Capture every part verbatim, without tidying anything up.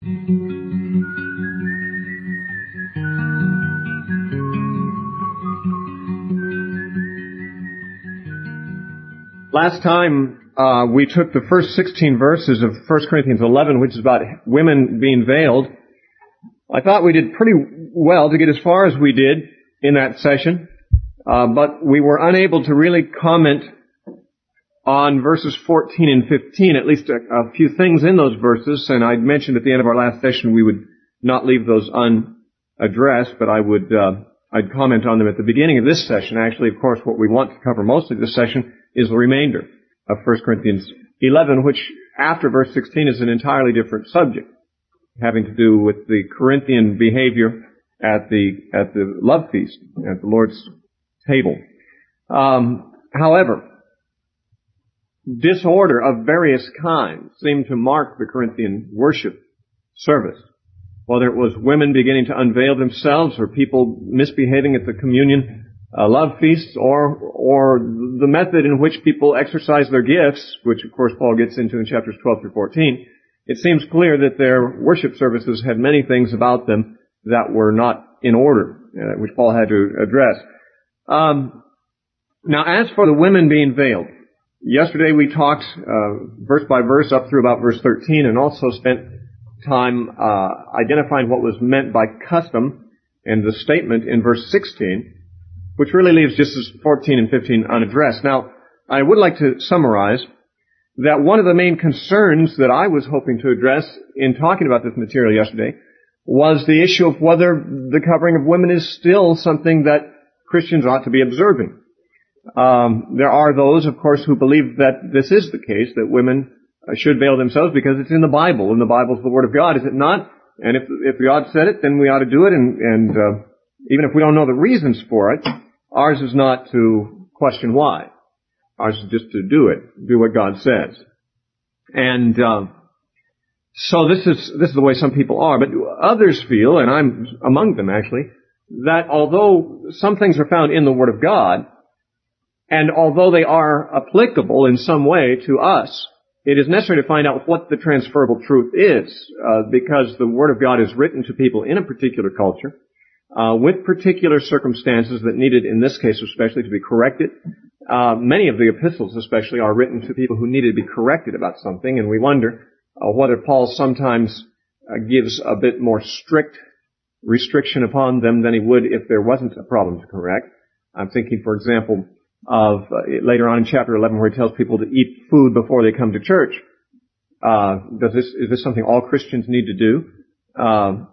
Last time, uh, we took the first sixteen verses of First Corinthians eleven, which is about women being veiled. I thought we did pretty well to get as far as we did in that session, uh, but we were unable to really comment on verses fourteen and fifteen, at least a, a few things in those verses, and I'd mentioned at the end of our last session we would not leave those unaddressed, but I would, uh, I'd comment on them at the beginning of this session. Actually, of course, what we want to cover mostly this session is the remainder of First Corinthians eleven, which after verse sixteen is an entirely different subject, having to do with the Corinthian behavior at the at the love feast, at the Lord's table. Um, however, disorder of various kinds seemed to mark the Corinthian worship service. Whether it was women beginning to unveil themselves, or people misbehaving at the communion uh, love feasts, or or the method in which people exercise their gifts, which of course Paul gets into in chapters twelve through fourteen, it seems clear that their worship services had many things about them that were not in order, uh, which Paul had to address. Um, now, as for the women being veiled, yesterday we talked uh, verse by verse up through about verse thirteen, and also spent time uh, identifying what was meant by custom and the statement in verse sixteen, which really leaves just as fourteen and fifteen unaddressed. Now, I would like to summarize that one of the main concerns that I was hoping to address in talking about this material yesterday was the issue of whether the covering of women is still something that Christians ought to be observing. Um, there are those, of course, who believe that this is the case, that women should veil themselves because it's in the Bible, and the Bible is the Word of God, is it not? And if if God said it, then we ought to do it, and, and uh, even if we don't know the reasons for it, ours is not to question why. Ours is just to do it, do what God says. And uh, so this is this is the way some people are, but others feel, and I'm among them actually, that although some things are found in the Word of God, and although they are applicable in some way to us, it is necessary to find out what the transferable truth is, uh, because the Word of God is written to people in a particular culture, uh, with particular circumstances that needed, in this case especially, to be corrected. Uh, many of the epistles especially are written to people who needed to be corrected about something, and we wonder uh, whether Paul sometimes uh, gives a bit more strict restriction upon them than he would if there wasn't a problem to correct. I'm thinking, for example, of uh, later on in chapter eleven where he tells people to eat food before they come to church. Uh, does this, is this something all Christians need to do? Uh,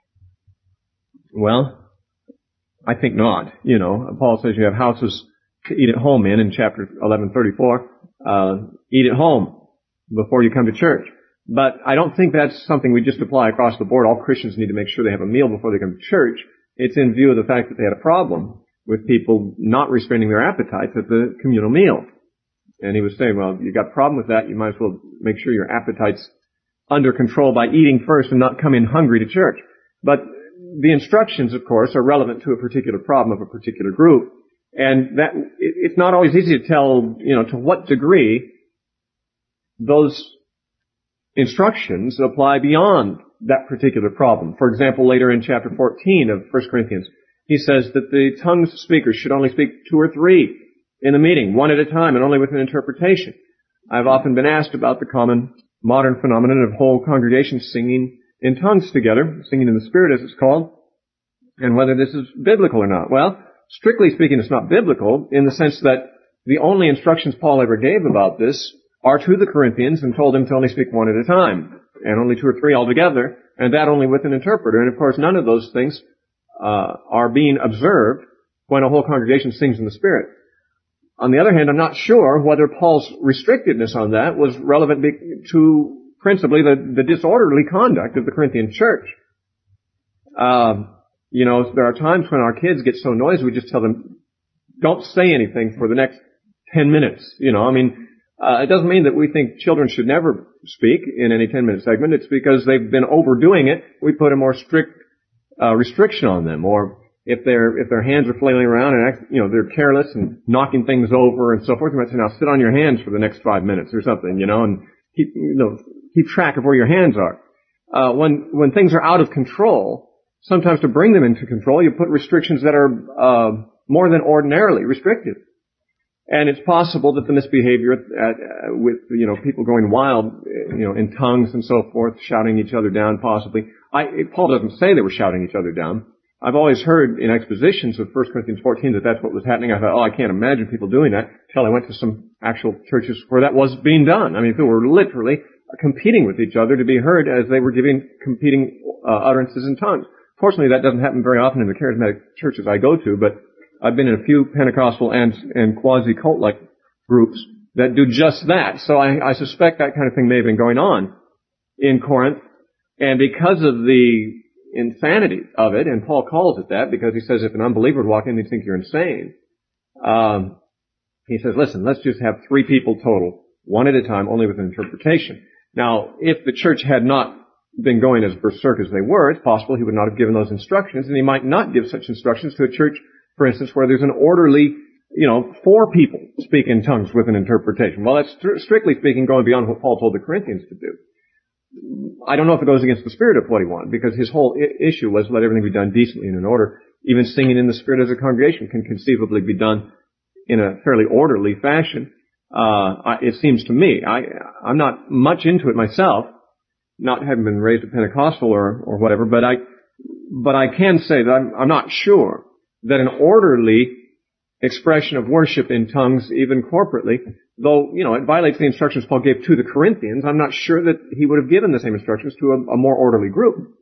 well, I think not. You know, Paul says you have houses to eat at home in, in chapter eleven thirty-four. Uh, eat at home before you come to church. But I don't think that's something we just apply across the board. All Christians need to make sure they have a meal before they come to church. It's in view of the fact that they had a problem with people not restraining their appetites at the communal meal. And he was saying, well, you've got a problem with that, you might as well make sure your appetite's under control by eating first and not come in hungry to church. But the instructions, of course, are relevant to a particular problem of a particular group. And that, it's not always easy to tell, you know, to what degree those instructions apply beyond that particular problem. For example, later in chapter fourteen of First Corinthians, he says that the tongues speakers should only speak two or three in the meeting, one at a time, and only with an interpretation. I've often been asked about the common modern phenomenon of whole congregations singing in tongues together, singing in the Spirit as it's called, and whether this is biblical or not. Well, strictly speaking, it's not biblical in the sense that the only instructions Paul ever gave about this are to the Corinthians and told them to only speak one at a time, and only two or three altogether, and that only with an interpreter. And of course, none of those things Uh, are being observed when a whole congregation sings in the Spirit. On the other hand, I'm not sure whether Paul's restrictedness on that was relevant to principally the, the disorderly conduct of the Corinthian church. Um, you know, there are times when our kids get so noisy, we just tell them, don't say anything for the next ten minutes. You know, I mean, uh, it doesn't mean that we think children should never speak in any ten-minute segment. It's because they've been overdoing it. We put a more strict Uh, restriction on them, or if their if their hands are flailing around and act, you know they're careless and knocking things over and so forth, you might say, "Now sit on your hands for the next five minutes or something," you know, and keep you know keep track of where your hands are. uh, when, when things are out of control, sometimes to bring them into control, you put restrictions that are, uh, more than ordinarily restrictive. And it's possible that the misbehavior at, uh, with, you know, people going wild, you know, in tongues and so forth, shouting each other down possibly. I, Paul doesn't say they were shouting each other down. I've always heard in expositions of First Corinthians fourteen that that's what was happening. I thought, oh, I can't imagine people doing that, until I went to some actual churches where that was being done. I mean, people were literally competing with each other to be heard as they were giving competing uh, utterances in tongues. Fortunately, that doesn't happen very often in the charismatic churches I go to, but I've been in a few Pentecostal and, and quasi-cult-like groups that do just that. So I, I suspect that kind of thing may have been going on in Corinth. And because of the insanity of it, and Paul calls it that, because he says if an unbeliever would walk in, they'd think you're insane. Um, he says, listen, let's just have three people total, one at a time, only with an interpretation. Now, if the church had not been going as berserk as they were, it's possible he would not have given those instructions, and he might not give such instructions to a church, for instance, where there's an orderly, you know, four people speak in tongues with an interpretation. Well, that's stri- strictly speaking going beyond what Paul told the Corinthians to do. I don't know if it goes against the spirit of what he wanted, because his whole I- issue was let everything be done decently and in order. Even singing in the spirit as a congregation can conceivably be done in a fairly orderly fashion. Uh, I, it seems to me, I, I'm not much into it myself, not having been raised a Pentecostal or, or whatever, but I, but I can say that I'm, I'm not sure that an orderly expression of worship in tongues, even corporately, though, you know, it violates the instructions Paul gave to the Corinthians, I'm not sure that he would have given the same instructions to a, a more orderly group.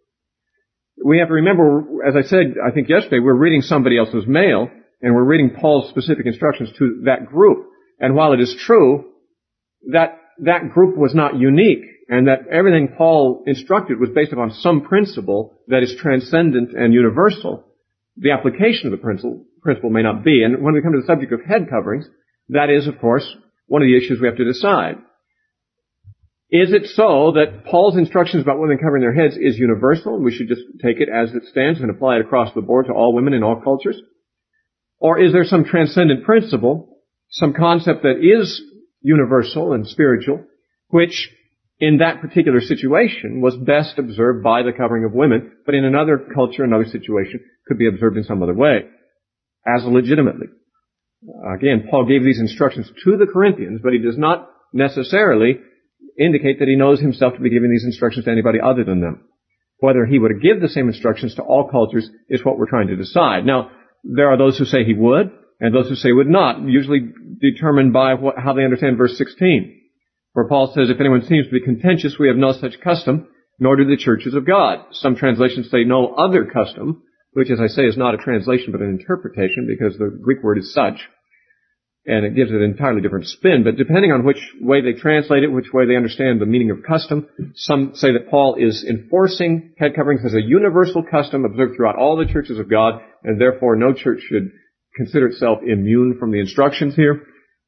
We have to remember, as I said, I think yesterday, we're reading somebody else's mail, and we're reading Paul's specific instructions to that group. And while it is true that that group was not unique, and that everything Paul instructed was based upon some principle that is transcendent and universal, the application of the principle, principle may not be. And when we come to the subject of head coverings, that is, of course, one of the issues we have to decide. Is it so that Paul's instructions about women covering their heads is universal, and we should just take it as it stands and apply it across the board to all women in all cultures? Or is there some transcendent principle, some concept that is universal and spiritual, which in that particular situation was best observed by the covering of women, but in another culture, another situation, could be observed in some other way, as legitimately? Again, Paul gave these instructions to the Corinthians, but he does not necessarily indicate that he knows himself to be giving these instructions to anybody other than them. Whether he would give the same instructions to all cultures is what we're trying to decide. Now, there are those who say he would, and those who say would not, usually determined by what, how they understand verse sixteen, where Paul says, if anyone seems to be contentious, we have no such custom, nor do the churches of God. Some translations say no other custom, which, as I say, is not a translation but an interpretation, because the Greek word is such, and it gives it an entirely different spin. But depending on which way they translate it, which way they understand the meaning of custom, some say that Paul is enforcing head coverings as a universal custom observed throughout all the churches of God, and therefore no church should consider itself immune from the instructions here.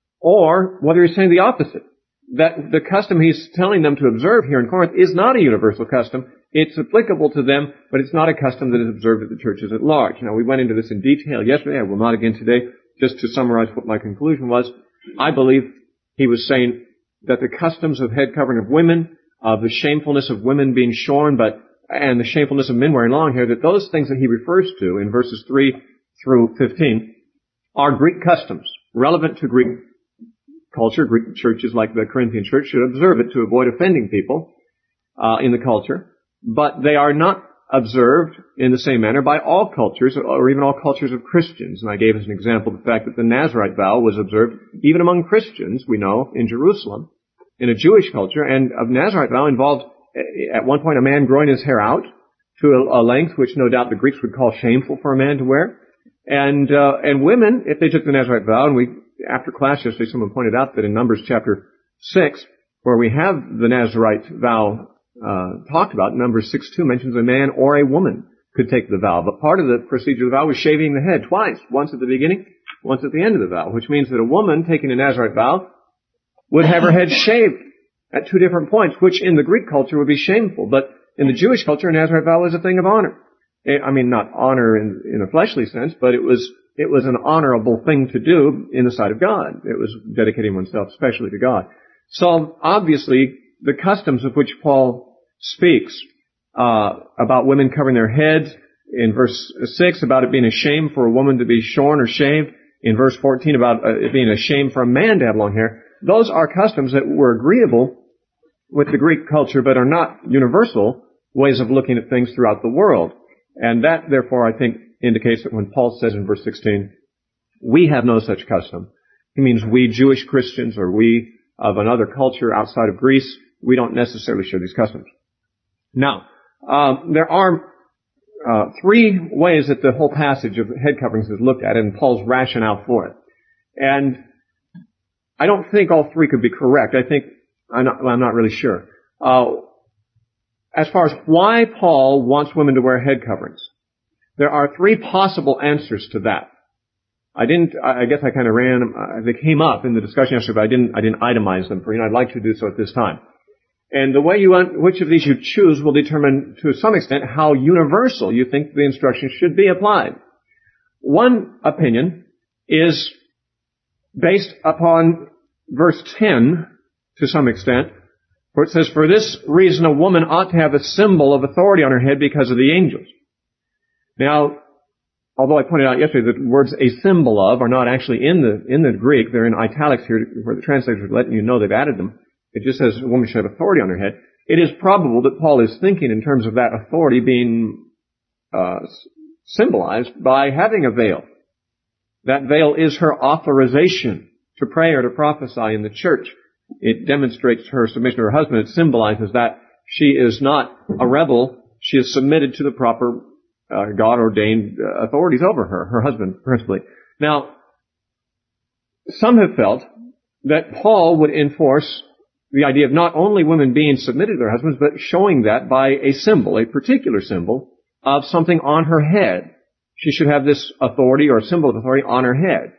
Or whether he's saying the opposite, that the custom he's telling them to observe here in Corinth is not a universal custom. It's applicable to them, but it's not a custom that is observed at the churches at large. Now, we went into this in detail yesterday. I will not again today. Just to summarize what my conclusion was, I believe he was saying that the customs of head covering of women, of the shamefulness of women being shorn, but and the shamefulness of men wearing long hair, that those things that he refers to in verses three through fifteen are Greek customs, relevant to Greek culture. Greek churches like the Corinthian church should observe it to avoid offending people uh, in the culture, but they are not observed in the same manner by all cultures, or even all cultures of Christians. And I gave as an example the fact that the Nazirite vow was observed even among Christians, we know, in Jerusalem, in a Jewish culture, and a Nazirite vow involved, at one point, a man growing his hair out to a, a length which no doubt the Greeks would call shameful for a man to wear. And, uh, and women, if they took the Nazirite vow, and we, after class yesterday, someone pointed out that in Numbers chapter six, where we have the Nazirite vow Uh, talked about, Numbers six two mentions a man or a woman could take the vow. But part of the procedure of the vow was shaving the head twice, once at the beginning, once at the end of the vow, which means that a woman taking a Nazirite vow would have her head shaved at two different points, which in the Greek culture would be shameful. But in the Jewish culture, a Nazirite vow was a thing of honor. I mean, not honor in, in a fleshly sense, but it was, it was an honorable thing to do in the sight of God. It was dedicating oneself especially to God. So obviously, the customs of which Paul speaks uh, about women covering their heads. In verse six, about it being a shame for a woman to be shorn or shaved. In verse fourteen, about uh, it being a shame for a man to have long hair. Those are customs that were agreeable with the Greek culture, but are not universal ways of looking at things throughout the world. And that, therefore, I think indicates that when Paul says in verse sixteen, we have no such custom, he means we Jewish Christians or we of another culture outside of Greece, we don't necessarily share these customs. Now, uh, there are uh, three ways that the whole passage of head coverings is looked at and Paul's rationale for it. And I don't think all three could be correct. I think, I'm not, well, I'm not really sure. Uh, as far as why Paul wants women to wear head coverings, there are three possible answers to that. I didn't, I guess I kind of ran, uh, they came up in the discussion yesterday, but I didn't, I didn't itemize them for you, and I'd like to do so at this time. And the way you want, which of these you choose will determine to some extent how universal you think the instruction should be applied. One opinion is based upon verse ten to some extent, where it says, for this reason a woman ought to have a symbol of authority on her head because of the angels. Now, although I pointed out yesterday that words a symbol of are not actually in the, in the Greek, they're in italics here where the translators are letting you know they've added them. It just says a woman should have authority on her head. It is probable that Paul is thinking in terms of that authority being uh, symbolized by having a veil. That veil is her authorization to pray or to prophesy in the church. It demonstrates her submission to her husband. It symbolizes that she is not a rebel. She is submitted to the proper uh, God-ordained uh, authorities over her, her husband principally. Now, some have felt that Paul would enforce the idea of not only women being submitted to their husbands, but showing that by a symbol, a particular symbol of something on her head. She should have this authority or symbol of authority on her head.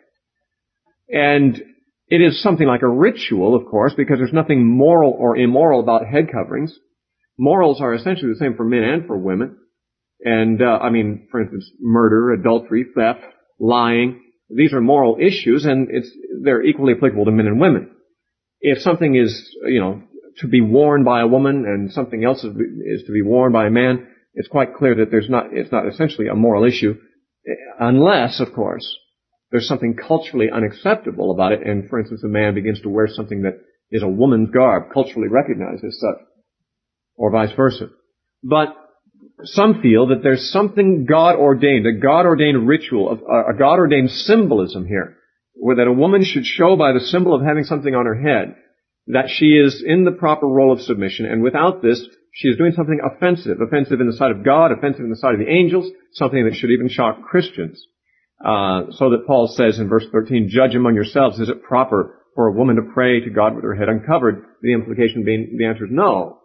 And it is something like a ritual, of course, because there's nothing moral or immoral about head coverings. Morals are essentially the same for men and for women. And, uh, I mean, for instance, murder, adultery, theft, lying. These are moral issues, and it's, they're equally applicable to men and women. If something is, you know, to be worn by a woman and something else is, is to be worn by a man, it's quite clear that there's not, it's not essentially a moral issue, unless, of course, there's something culturally unacceptable about it, and for instance, a man begins to wear something that is a woman's garb, culturally recognized as such, or vice versa. But some feel that there's something God-ordained, a God-ordained ritual, a God-ordained symbolism here, where that a woman should show by the symbol of having something on her head that she is in the proper role of submission, and without this, she is doing something offensive, offensive in the sight of God, offensive in the sight of the angels, something that should even shock Christians. Uh, so that Paul says in verse thirteen, judge among yourselves, is it proper for a woman to pray to God with her head uncovered? The implication being, the answer is no.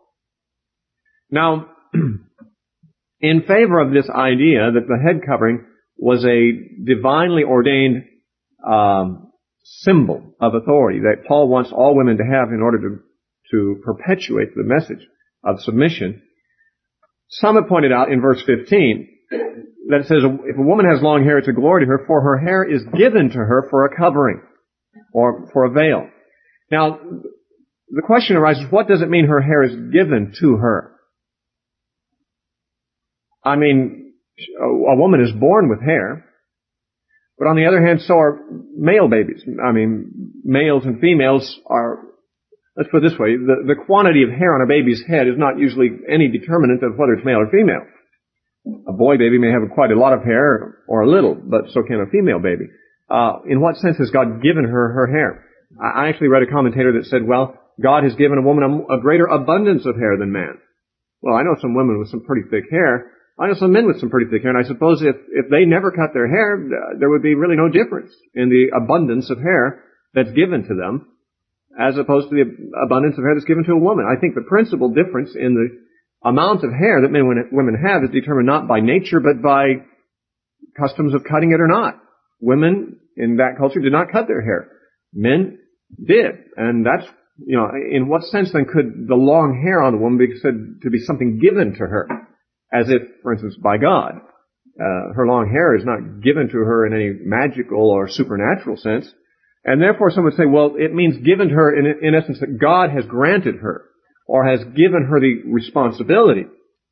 Now, in favor of this idea that the head covering was a divinely ordained um, symbol of authority that Paul wants all women to have in order to, to perpetuate the message of submission, some have pointed out in verse fifteen that it says, if a woman has long hair, it's a glory to her, for her hair is given to her for a covering, or for a veil. Now, the question arises, what does it mean her hair is given to her? I mean, a woman is born with hair, but on the other hand, so are male babies. I mean, males and females are, let's put it this way, the, the quantity of hair on a baby's head is not usually any determinant of whether it's male or female. A boy baby may have quite a lot of hair, or a little, but so can a female baby. Uh, in what sense has God given her her hair? I actually read a commentator that said, well, God has given a woman a, a greater abundance of hair than man. Well, I know some women with some pretty thick hair. I know some men with some pretty thick hair, and I suppose if, if they never cut their hair, uh, there would be really no difference in the abundance of hair that's given to them, as opposed to the abundance of hair that's given to a woman. I think the principal difference in the amount of hair that men and women have is determined not by nature, but by customs of cutting it or not. Women in that culture did not cut their hair. Men did. And that's, you know, in what sense then could the long hair on the woman be said to be something given to her? As if, for instance, by God. Uh, her long hair is not given to her in any magical or supernatural sense. And therefore some would say, well, it means given to her in, in essence that God has granted her, or has given her the responsibility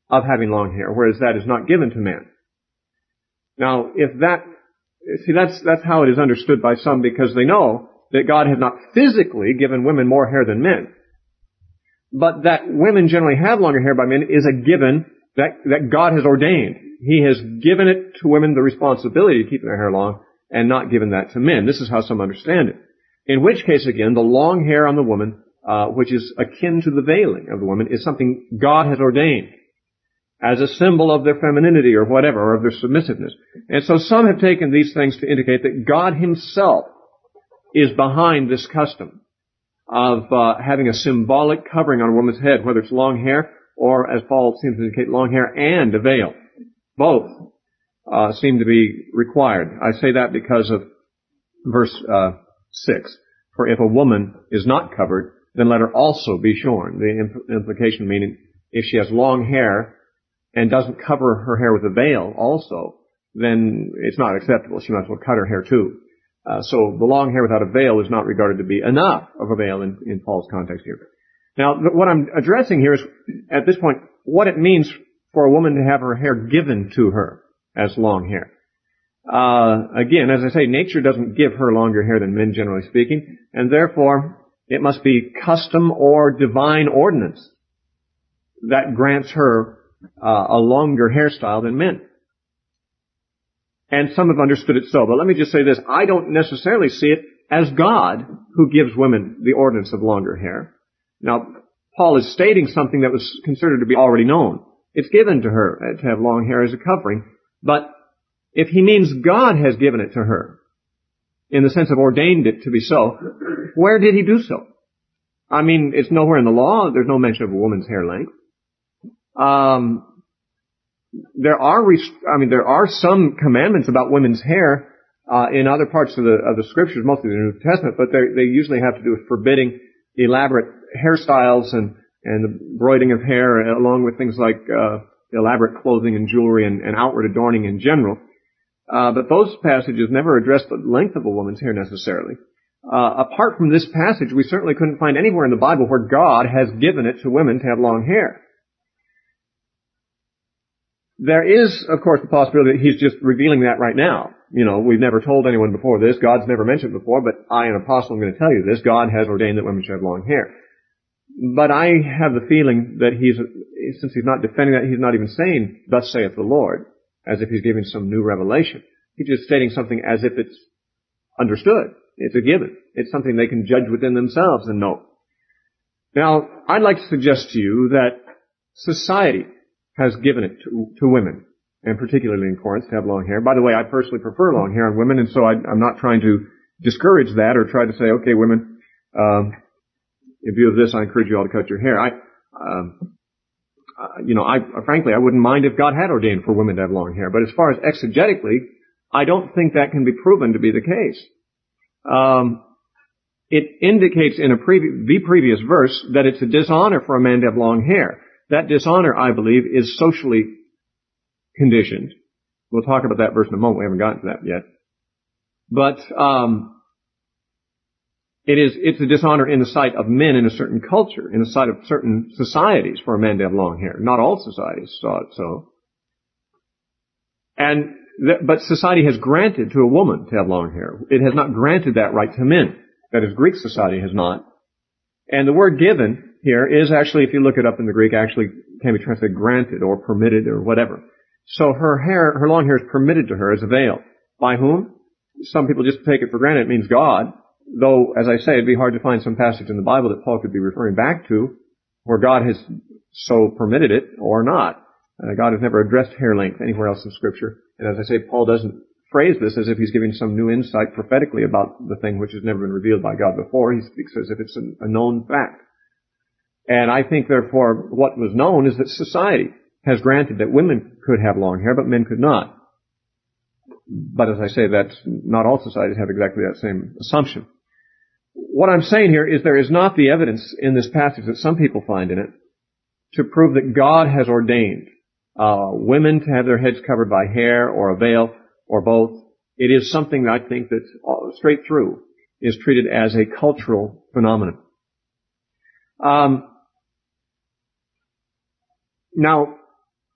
of having long hair, whereas that is not given to men. Now, if that, see, that's, that's how it is understood by some, because they know that God has not physically given women more hair than men. But that women generally have longer hair by men is a given that, that God has ordained. He has given it to women the responsibility to keep their hair long and not given that to men. This is how some understand it. In which case, again, the long hair on the woman, uh, which is akin to the veiling of the woman, is something God has ordained as a symbol of their femininity or whatever, or of their submissiveness. And so some have taken these things to indicate that God himself is behind this custom of uh, having a symbolic covering on a woman's head, whether it's long hair or, as Paul seems to indicate, long hair and a veil. Both uh, seem to be required. I say that because of verse uh, six. For if a woman is not covered, then let her also be shorn. The imp- implication meaning if she has long hair and doesn't cover her hair with a veil also, then it's not acceptable. She might as well cut her hair too. Uh, so the long hair without a veil is not regarded to be enough of a veil in, in Paul's context here. Now, th- what I'm addressing here is, at this point, what it means for a woman to have her hair given to her as long hair. Uh, again, as I say, nature doesn't give her longer hair than men, generally speaking, and therefore it must be custom or divine ordinance that grants her uh, a longer hairstyle than men. And some have understood it so. But let me just say this. I don't necessarily see it as God who gives women the ordinance of longer hair. Now, Paul is stating something that was considered to be already known. It's given to her to have long hair as a covering. But if he means God has given it to her, in the sense of ordained it to be so, where did he do so? I mean, it's nowhere in the law. There's no mention of a woman's hair length. Um... There are, I mean, there are some commandments about women's hair uh, in other parts of the of the scriptures, mostly the New Testament, but they they usually have to do with forbidding elaborate hairstyles and and the broiding of hair, along with things like uh, elaborate clothing and jewelry and, and outward adorning in general. Uh, but those passages never address the length of a woman's hair necessarily. Uh, apart from this passage, we certainly couldn't find anywhere in the Bible where God has given it to women to have long hair. There is, of course, the possibility that he's just revealing that right now. You know, we've never told anyone before this. God's never mentioned it before, but I, an apostle, am going to tell you this. God has ordained that women should have long hair. But I have the feeling that he's, since he's not defending that, he's not even saying, thus saith the Lord, as if he's giving some new revelation. He's just stating something as if it's understood. It's a given. It's something they can judge within themselves and know. Now, I'd like to suggest to you that society has given it to, to women, and particularly in Corinth, to have long hair. By the way, I personally prefer long hair on women, and so I, I'm not trying to discourage that or try to say, okay, women, um, in view of this, I encourage you all to cut your hair. I, um, uh, you know, I frankly, I wouldn't mind if God had ordained for women to have long hair, but as far as exegetically, I don't think that can be proven to be the case. Um, it indicates in a previ- the previous verse that it's a dishonor for a man to have long hair. That dishonor, I believe, is socially conditioned. We'll talk about that verse in a moment. We haven't gotten to that yet. But um, it is it's a dishonor in the sight of men in a certain culture, in the sight of certain societies, for a man to have long hair. Not all societies saw it so. And th- but society has granted to a woman to have long hair. It has not granted that right to men. That is, Greek society has not. And the word given here is actually, if you look it up in the Greek, actually can be translated granted or permitted or whatever. So her hair, her long hair is permitted to her as a veil. By whom? Some people just take it for granted it means God, though, as I say, it'd be hard to find some passage in the Bible that Paul could be referring back to where God has so permitted it or not. Uh, God has never addressed hair length anywhere else in Scripture. And as I say, Paul doesn't phrase this as if he's giving some new insight prophetically about the thing which has never been revealed by God before. He speaks as if it's a, a known fact. And I think, therefore, what was known is that society has granted that women could have long hair, but men could not. But as I say, that's not all societies have exactly that same assumption. What I'm saying here is there is not the evidence in this passage that some people find in it to prove that God has ordained uh, women to have their heads covered by hair or a veil or both. It is something that I think that uh, straight through is treated as a cultural phenomenon. Um, Now,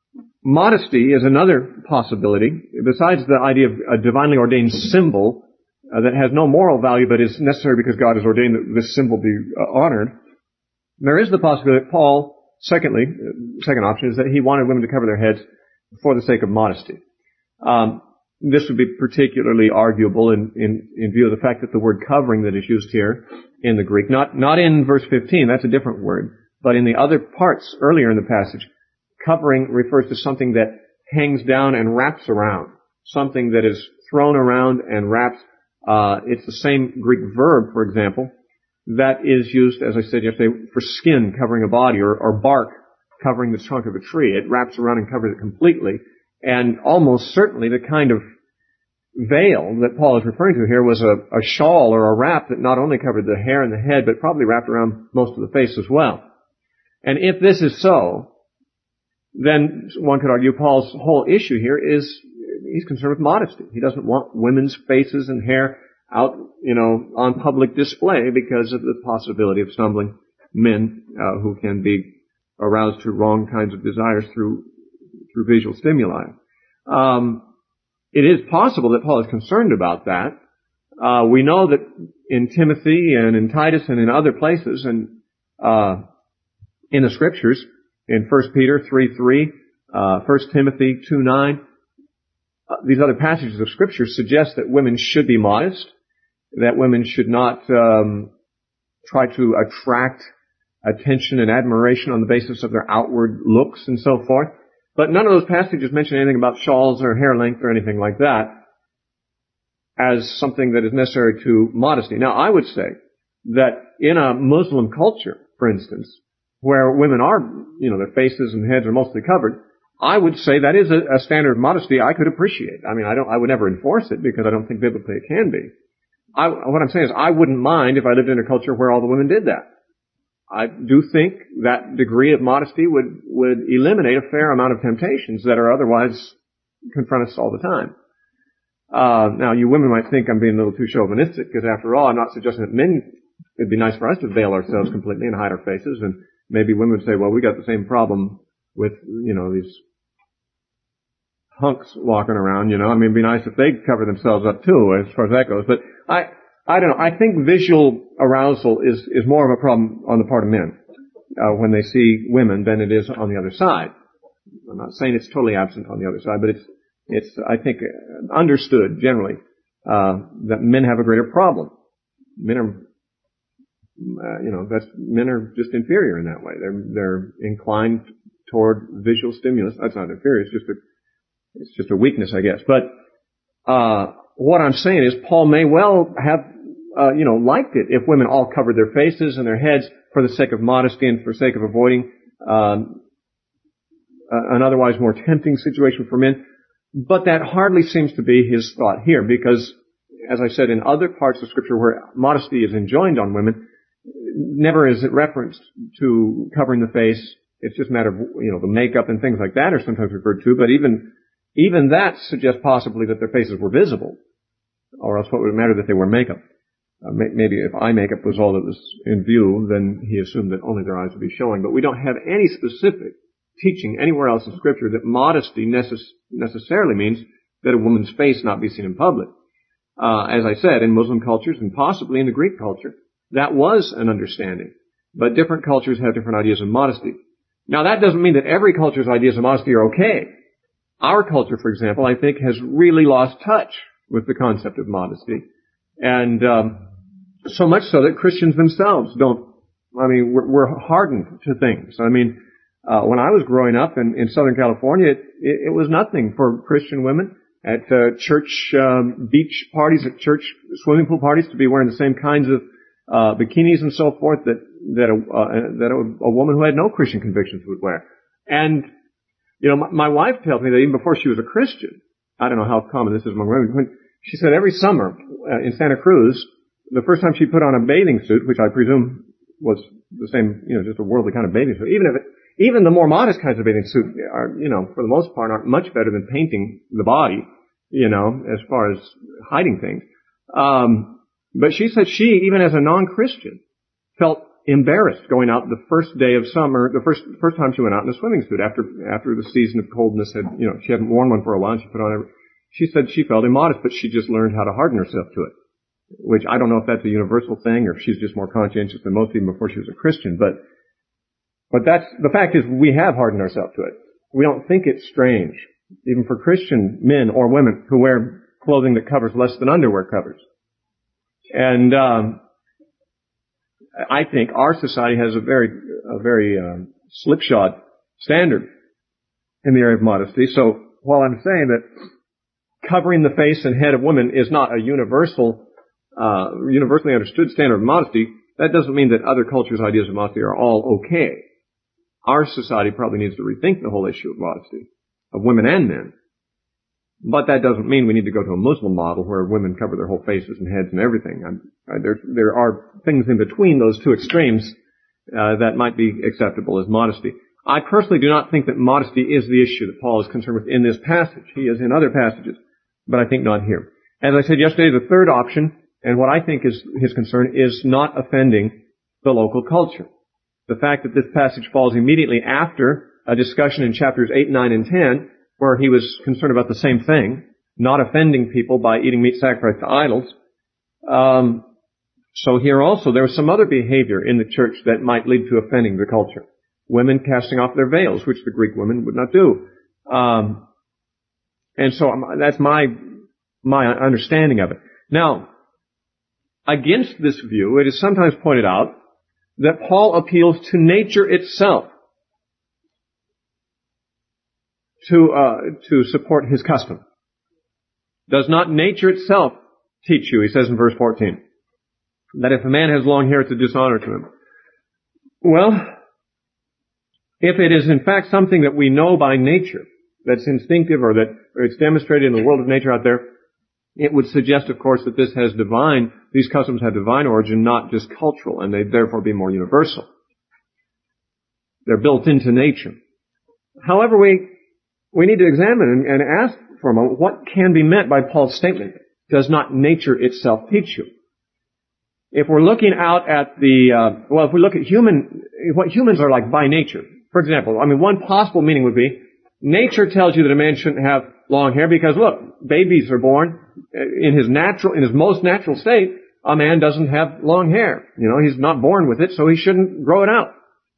modesty is another possibility. Besides the idea of a divinely ordained symbol uh, that has no moral value but is necessary because God has ordained that this symbol be uh, honored, there is the possibility that Paul, secondly, uh, second option is that he wanted women to cover their heads for the sake of modesty. Um, this would be particularly arguable in, in, in view of the fact that the word covering that is used here in the Greek, not, not in verse fifteen, that's a different word, but in the other parts earlier in the passage, covering refers to something that hangs down and wraps around, something that is thrown around and wraps. Uh, it's the same Greek verb, for example, that is used, as I said yesterday, for skin covering a body or, or bark covering the trunk of a tree. It wraps around and covers it completely. And almost certainly the kind of veil that Paul is referring to here was a, a shawl or a wrap that not only covered the hair and the head, but probably wrapped around most of the face as well. And if this is so, then one could argue Paul's whole issue here is he's concerned with modesty. He doesn't want women's faces and hair out, you know, on public display because of the possibility of stumbling men uh, who can be aroused to wrong kinds of desires through through visual stimuli. Um, it is possible that Paul is concerned about that. Uh, we know that in Timothy and in Titus and in other places and uh, in the Scriptures, in First Peter three three, uh, First Timothy two nine, uh, these other passages of Scripture suggest that women should be modest, that women should not um, try to attract attention and admiration on the basis of their outward looks and so forth. But none of those passages mention anything about shawls or hair length or anything like that as something that is necessary to modesty. Now, I would say that in a Muslim culture, for instance, where women are, you know, their faces and heads are mostly covered, I would say that is a, a standard of modesty I could appreciate. I mean, I don't, I would never enforce it because I don't think biblically it can be. I, what I'm saying is I wouldn't mind if I lived in a culture where all the women did that. I do think that degree of modesty would, would eliminate a fair amount of temptations that are otherwise confront us all the time. Uh, now you women might think I'm being a little too chauvinistic because after all I'm not suggesting that men, it'd be nice for us to veil ourselves completely and hide our faces, and maybe women would say, well, we got the same problem with, you know, these hunks walking around, you know. I mean, it'd be nice if they cover themselves up too, as far as that goes. But I, I don't know. I think visual arousal is, is more of a problem on the part of men, uh, when they see women than it is on the other side. I'm not saying it's totally absent on the other side, but it's, it's, I think, understood generally, uh, that men have a greater problem. Men are, uh, you know, that's, men are just inferior in that way. They're, they're inclined toward visual stimulus. That's not inferior. It's just a, it's just a weakness, I guess. But, uh, what I'm saying is Paul may well have, uh, you know, liked it if women all covered their faces and their heads for the sake of modesty and for the sake of avoiding, um, an otherwise more tempting situation for men. But that hardly seems to be his thought here because, as I said, in other parts of Scripture where modesty is enjoined on women, never is it referenced to covering the face. It's just a matter of, you know, the makeup and things like that are sometimes referred to, but even Even that suggests possibly that their faces were visible, or else what would it matter that they wore makeup? Uh, may, maybe if eye makeup was all that was in view, then he assumed that only their eyes would be showing. But we don't have any specific teaching anywhere else in Scripture that modesty necess- necessarily means that a woman's face not be seen in public. Uh, as I said, in Muslim cultures and possibly in the Greek culture, that was an understanding. But different cultures have different ideas of modesty. Now that doesn't mean that every culture's ideas of modesty are okay. Our culture, for example, I think has really lost touch with the concept of modesty. And um, so much so that Christians themselves don't, I mean, we're, we're hardened to things. I mean, uh, when I was growing up in, in Southern California, it, it, it was nothing for Christian women at uh, church um, beach parties, at church swimming pool parties to be wearing the same kinds of uh, bikinis and so forth that that a, uh, that a, a woman who had no Christian convictions would wear. And you know, my, my wife tells me that even before she was a Christian, I don't know how common this is among women, when she said every summer uh, in Santa Cruz, the first time she put on a bathing suit, which I presume was the same, you know, just a worldly kind of bathing suit, even if it, even the more modest kinds of bathing suit are, you know, for the most part aren't much better than painting the body, you know, as far as hiding things. Um, but she said she, even as a non-Christian, felt embarrassed going out the first day of summer, the first first time she went out in a swimming suit after after the season of coldness had, you know, she hadn't worn one for a while, and she put on every, she said she felt immodest, but she just learned how to harden herself to it. Which I don't know if that's a universal thing or if she's just more conscientious than most even before she was a Christian, but but that's, the fact is we have hardened ourselves to it. We don't think it's strange, even for Christian men or women who wear clothing that covers less than underwear covers. And um I think our society has a very a very um, slipshod standard in the area of modesty. So while I'm saying that covering the face and head of women is not a universal Uh, universally understood standard of modesty, that doesn't mean that other cultures' ideas of modesty are all okay. Our society probably needs to rethink the whole issue of modesty, of women and men. But that doesn't mean we need to go to a Muslim model where women cover their whole faces and heads and everything. I, there, there are things in between those two extremes uh, that might be acceptable as modesty. I personally do not think that modesty is the issue that Paul is concerned with in this passage. He is in other passages, but I think not here. As I said yesterday, the third option, and what I think is his concern, is not offending the local culture. The fact that this passage falls immediately after a discussion in chapters eight, nine, and ten, where he was concerned about the same thing, not offending people by eating meat sacrificed to idols. Um, so here also, there was some other behavior in the church that might lead to offending the culture. Women casting off their veils, which the Greek women would not do. Um, and so that's my, my understanding of it. Now, against this view, it is sometimes pointed out that Paul appeals to nature itself to uh, to support his custom. Does not nature itself teach you, he says in verse fourteen, that if a man has long hair, it's a dishonor to him? Well, if it is in fact something that we know by nature, that's instinctive or that or it's demonstrated in the world of nature out there, it would suggest, of course, that this has divine, these customs have divine origin, not just cultural, and they'd therefore be more universal. They're built into nature. However, we, we need to examine and, and ask for a moment, what can be meant by Paul's statement? Does not nature itself teach you? If we're looking out at the, uh, well, if we look at human, what humans are like by nature. For example, I mean, one possible meaning would be, nature tells you that a man shouldn't have long hair because, look, babies are born in his natural, in his most natural state. A man doesn't have long hair. You know, he's not born with it, so he shouldn't grow it out.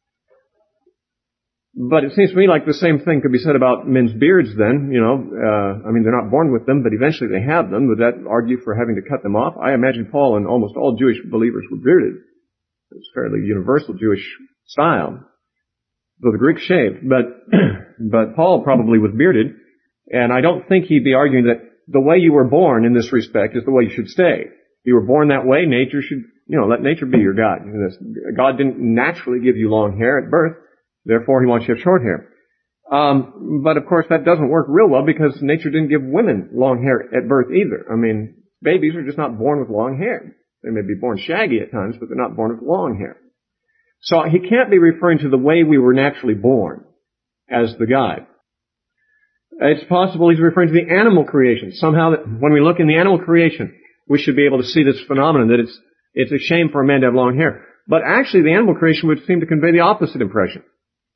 But it seems to me like the same thing could be said about men's beards then, you know. Uh, I mean, they're not born with them, but eventually they have them. Would that argue for having to cut them off? I imagine Paul and almost all Jewish believers were bearded. It's fairly universal Jewish style. Though the Greeks shaved, but, but Paul probably was bearded, and I don't think he'd be arguing that the way you were born in this respect is the way you should stay. If you were born that way, nature should, you know, let nature be your God. God didn't naturally give you long hair at birth, therefore he wants you to have short hair. Um, but of course that doesn't work real well because nature didn't give women long hair at birth either. I mean, babies are just not born with long hair. They may be born shaggy at times, but they're not born with long hair. So he can't be referring to the way we were naturally born as the guide. It's possible he's referring to the animal creation. Somehow that when we look in the animal creation, we should be able to see this phenomenon that it's, it's a shame for a man to have long hair. But actually the animal creation would seem to convey the opposite impression.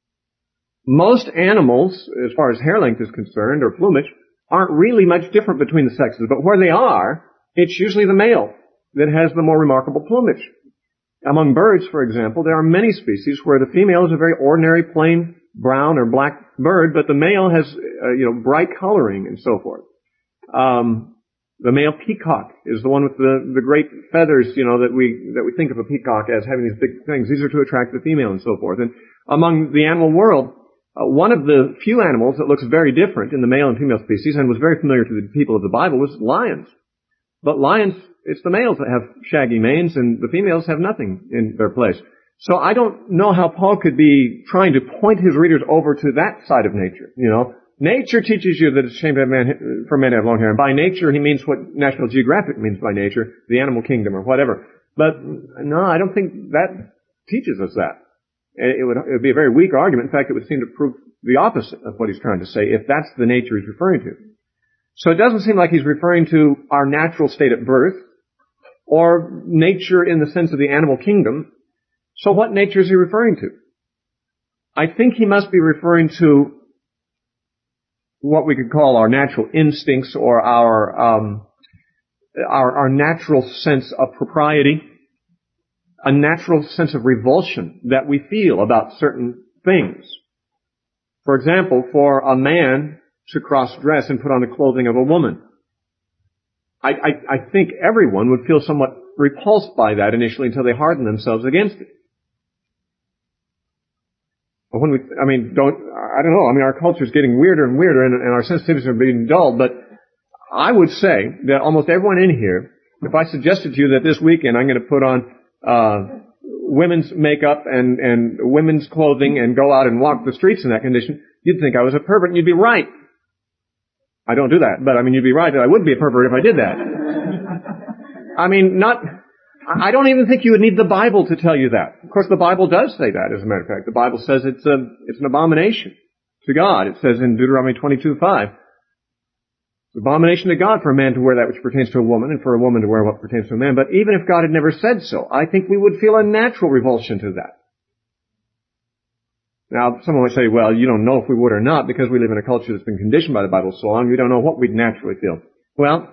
Most animals, as far as hair length is concerned, or plumage, aren't really much different between the sexes. But where they are, it's usually the male that has the more remarkable plumage. Among birds, for example, there are many species where the female is a very ordinary, plain brown or black bird, but the male has, uh, you know, bright coloring and so forth. Um, the male peacock is the one with the, the great feathers, you know, that we, that we think of a peacock as having these big things. These are to attract the female and so forth. And among the animal world, uh, one of the few animals that looks very different in the male and female species and was very familiar to the people of the Bible was lions. But lions, it's the males that have shaggy manes and the females have nothing in their place. So I don't know how Paul could be trying to point his readers over to that side of nature. You know, nature teaches you that it's a shame to have man, for men to have long hair. And by nature, he means what National Geographic means by nature, the animal kingdom or whatever. But no, I don't think that teaches us that. It would, it would be a very weak argument. In fact, it would seem to prove the opposite of what he's trying to say if that's the nature he's referring to. So it doesn't seem like he's referring to our natural state at birth or nature in the sense of the animal kingdom. So what nature is he referring to? I think he must be referring to what we could call our natural instincts or our, um, our, our natural sense of propriety, a natural sense of revulsion that we feel about certain things. For example, for a man to cross-dress and put on the clothing of a woman. I, I, I think everyone would feel somewhat repulsed by that initially until they harden themselves against it. But when we, I mean, don't, I don't know, I mean, our culture is getting weirder and weirder and, and our sensitivities are being dulled, but I would say that almost everyone in here, if I suggested to you that this weekend I'm going to put on, uh, women's makeup and, and women's clothing and go out and walk the streets in that condition, you'd think I was a pervert and you'd be right. I don't do that, but I mean, you'd be right that I would be a pervert if I did that. I mean, not, I don't even think you would need the Bible to tell you that. Of course, the Bible does say that, as a matter of fact. The Bible says it's a, it's an abomination to God. It says in Deuteronomy twenty-two five, it's an abomination to God for a man to wear that which pertains to a woman and for a woman to wear what pertains to a man. But even if God had never said so, I think we would feel a natural revulsion to that. Now, someone would say, well, you don't know if we would or not because we live in a culture that's been conditioned by the Bible so long, we don't know what we'd naturally feel. Well,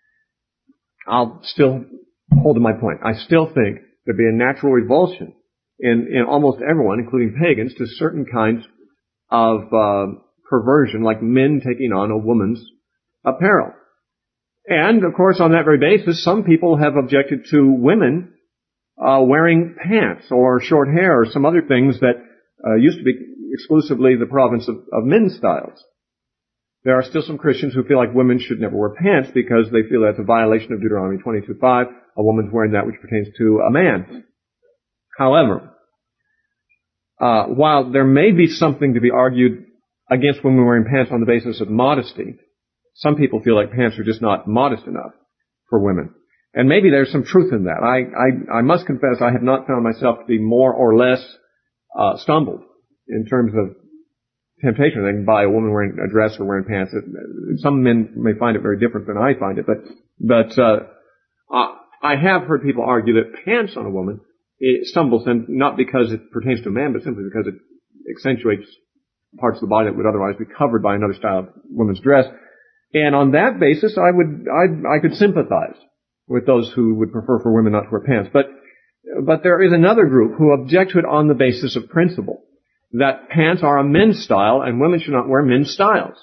I'll still hold to my point. I still think there'd be a natural revulsion in, in almost everyone, including pagans, to certain kinds of uh, perversion, like men taking on a woman's apparel. And, of course, on that very basis, some people have objected to women uh, wearing pants or short hair or some other things that Uh, used to be exclusively the province of, of men's styles. There are still some Christians who feel like women should never wear pants because they feel that's a violation of Deuteronomy twenty-two five. A woman's wearing that which pertains to a man. However, uh, while there may be something to be argued against women wearing pants on the basis of modesty, some people feel like pants are just not modest enough for women. And maybe there's some truth in that. I, I, I must confess I have not found myself to be more or less Uh, stumbled in terms of temptation. They can buy a woman wearing a dress or wearing pants. Some men may find it very different than I find it, but but uh, I have heard people argue that pants on a woman it stumbles them not because it pertains to a man, but simply because it accentuates parts of the body that would otherwise be covered by another style of woman's dress. And on that basis, I would I, I could sympathize with those who would prefer for women not to wear pants, but. But there is another group who object to it on the basis of principle, that pants are a men's style and women should not wear men's styles.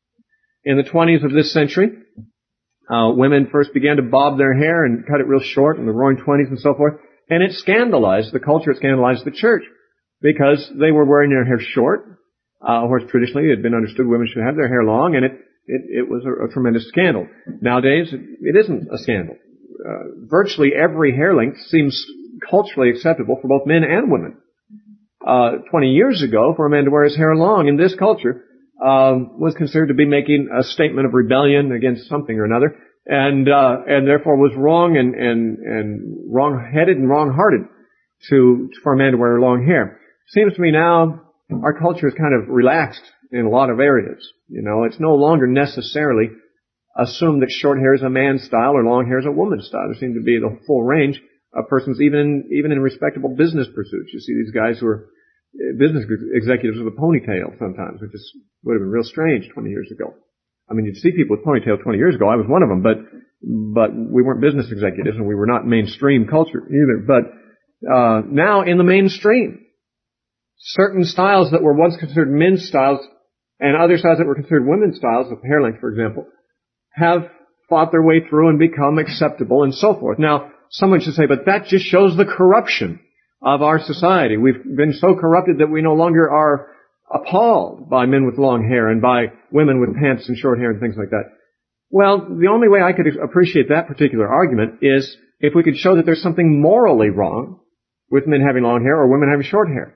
In the twenties of this century, uh, women first began to bob their hair and cut it real short in the roaring twenties and so forth, and it scandalized the culture, it scandalized the church, because they were wearing their hair short, uh, whereas traditionally it had been understood women should have their hair long, and it, it, it was a, a tremendous scandal. Nowadays, it, it isn't a scandal. Uh, virtually every hair length seems culturally acceptable for both men and women. Uh, twenty years ago, for a man to wear his hair long in this culture, um, was considered to be making a statement of rebellion against something or another, and, uh, and therefore was wrong and, and, and wrong-headed and wrong-hearted to, for a man to wear long hair. Seems to me now, our culture is kind of relaxed in a lot of areas. You know, it's no longer necessarily assumed that short hair is a man's style or long hair is a woman's style. There seems to be the full range of persons, even in, even in respectable business pursuits. You see these guys who are business executives with a ponytail sometimes, which is, would have been real strange twenty years ago. I mean, you'd see people with ponytail twenty years ago. I was one of them, but, but we weren't business executives and we were not mainstream culture either. But, uh, now in the mainstream, certain styles that were once considered men's styles and other styles that were considered women's styles, of hair length, for example, have fought their way through and become acceptable and so forth. Now, someone should say, but that just shows the corruption of our society. We've been so corrupted that we no longer are appalled by men with long hair and by women with pants and short hair and things like that. Well, the only way I could appreciate that particular argument is if we could show that there's something morally wrong with men having long hair or women having short hair.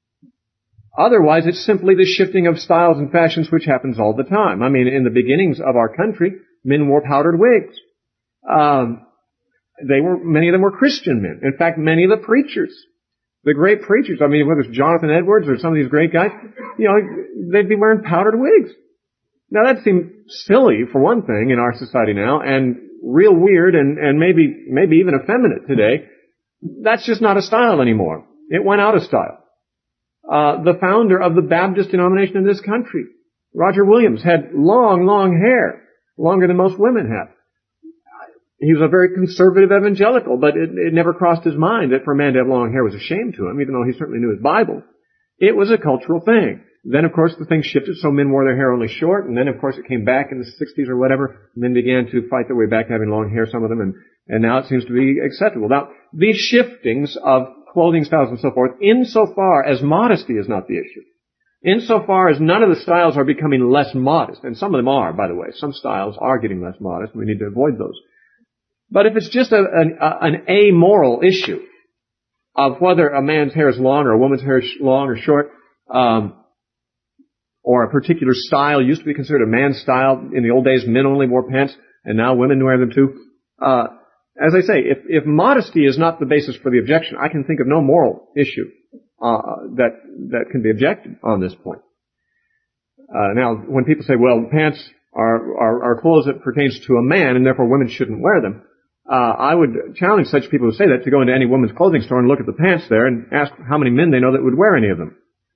Otherwise, it's simply the shifting of styles and fashions which happens all the time. I mean, in the beginnings of our country, men wore powdered wigs. Um, They were, many of them were Christian men. In fact, many of the preachers, the great preachers, I mean, whether it's Jonathan Edwards or some of these great guys, you know, they'd be wearing powdered wigs. Now that seems silly for one thing in our society now and real weird and, and maybe, maybe even effeminate today. That's just not a style anymore. It went out of style. Uh, the founder of the Baptist denomination in this country, Roger Williams, had long, long hair, longer than most women have. He was a very conservative evangelical, but it, it never crossed his mind that for a man to have long hair was a shame to him, even though he certainly knew his Bible. It was a cultural thing. Then, of course, the thing shifted, so men wore their hair only short, and then, of course, it came back in the sixties or whatever. Men began to fight their way back to having long hair, some of them, and, and now it seems to be acceptable. Now, these shiftings of clothing styles and so forth, insofar as modesty is not the issue, insofar as none of the styles are becoming less modest, and some of them are, by the way. Some styles are getting less modest, and we need to avoid those. But if it's just a, an, a, an amoral issue of whether a man's hair is long or a woman's hair is long or short, um, or a particular style used to be considered a man's style. In the old days, men only wore pants, and now women wear them too. Uh, as I say, if, if modesty is not the basis for the objection, I can think of no moral issue uh, that that can be objected on this point. Uh, now, when people say, well, pants are, are, are clothes that pertains to a man, and therefore women shouldn't wear them, Uh, I would challenge such people who say that to go into any woman's clothing store and look at the pants there and ask how many men they know that would wear any of them.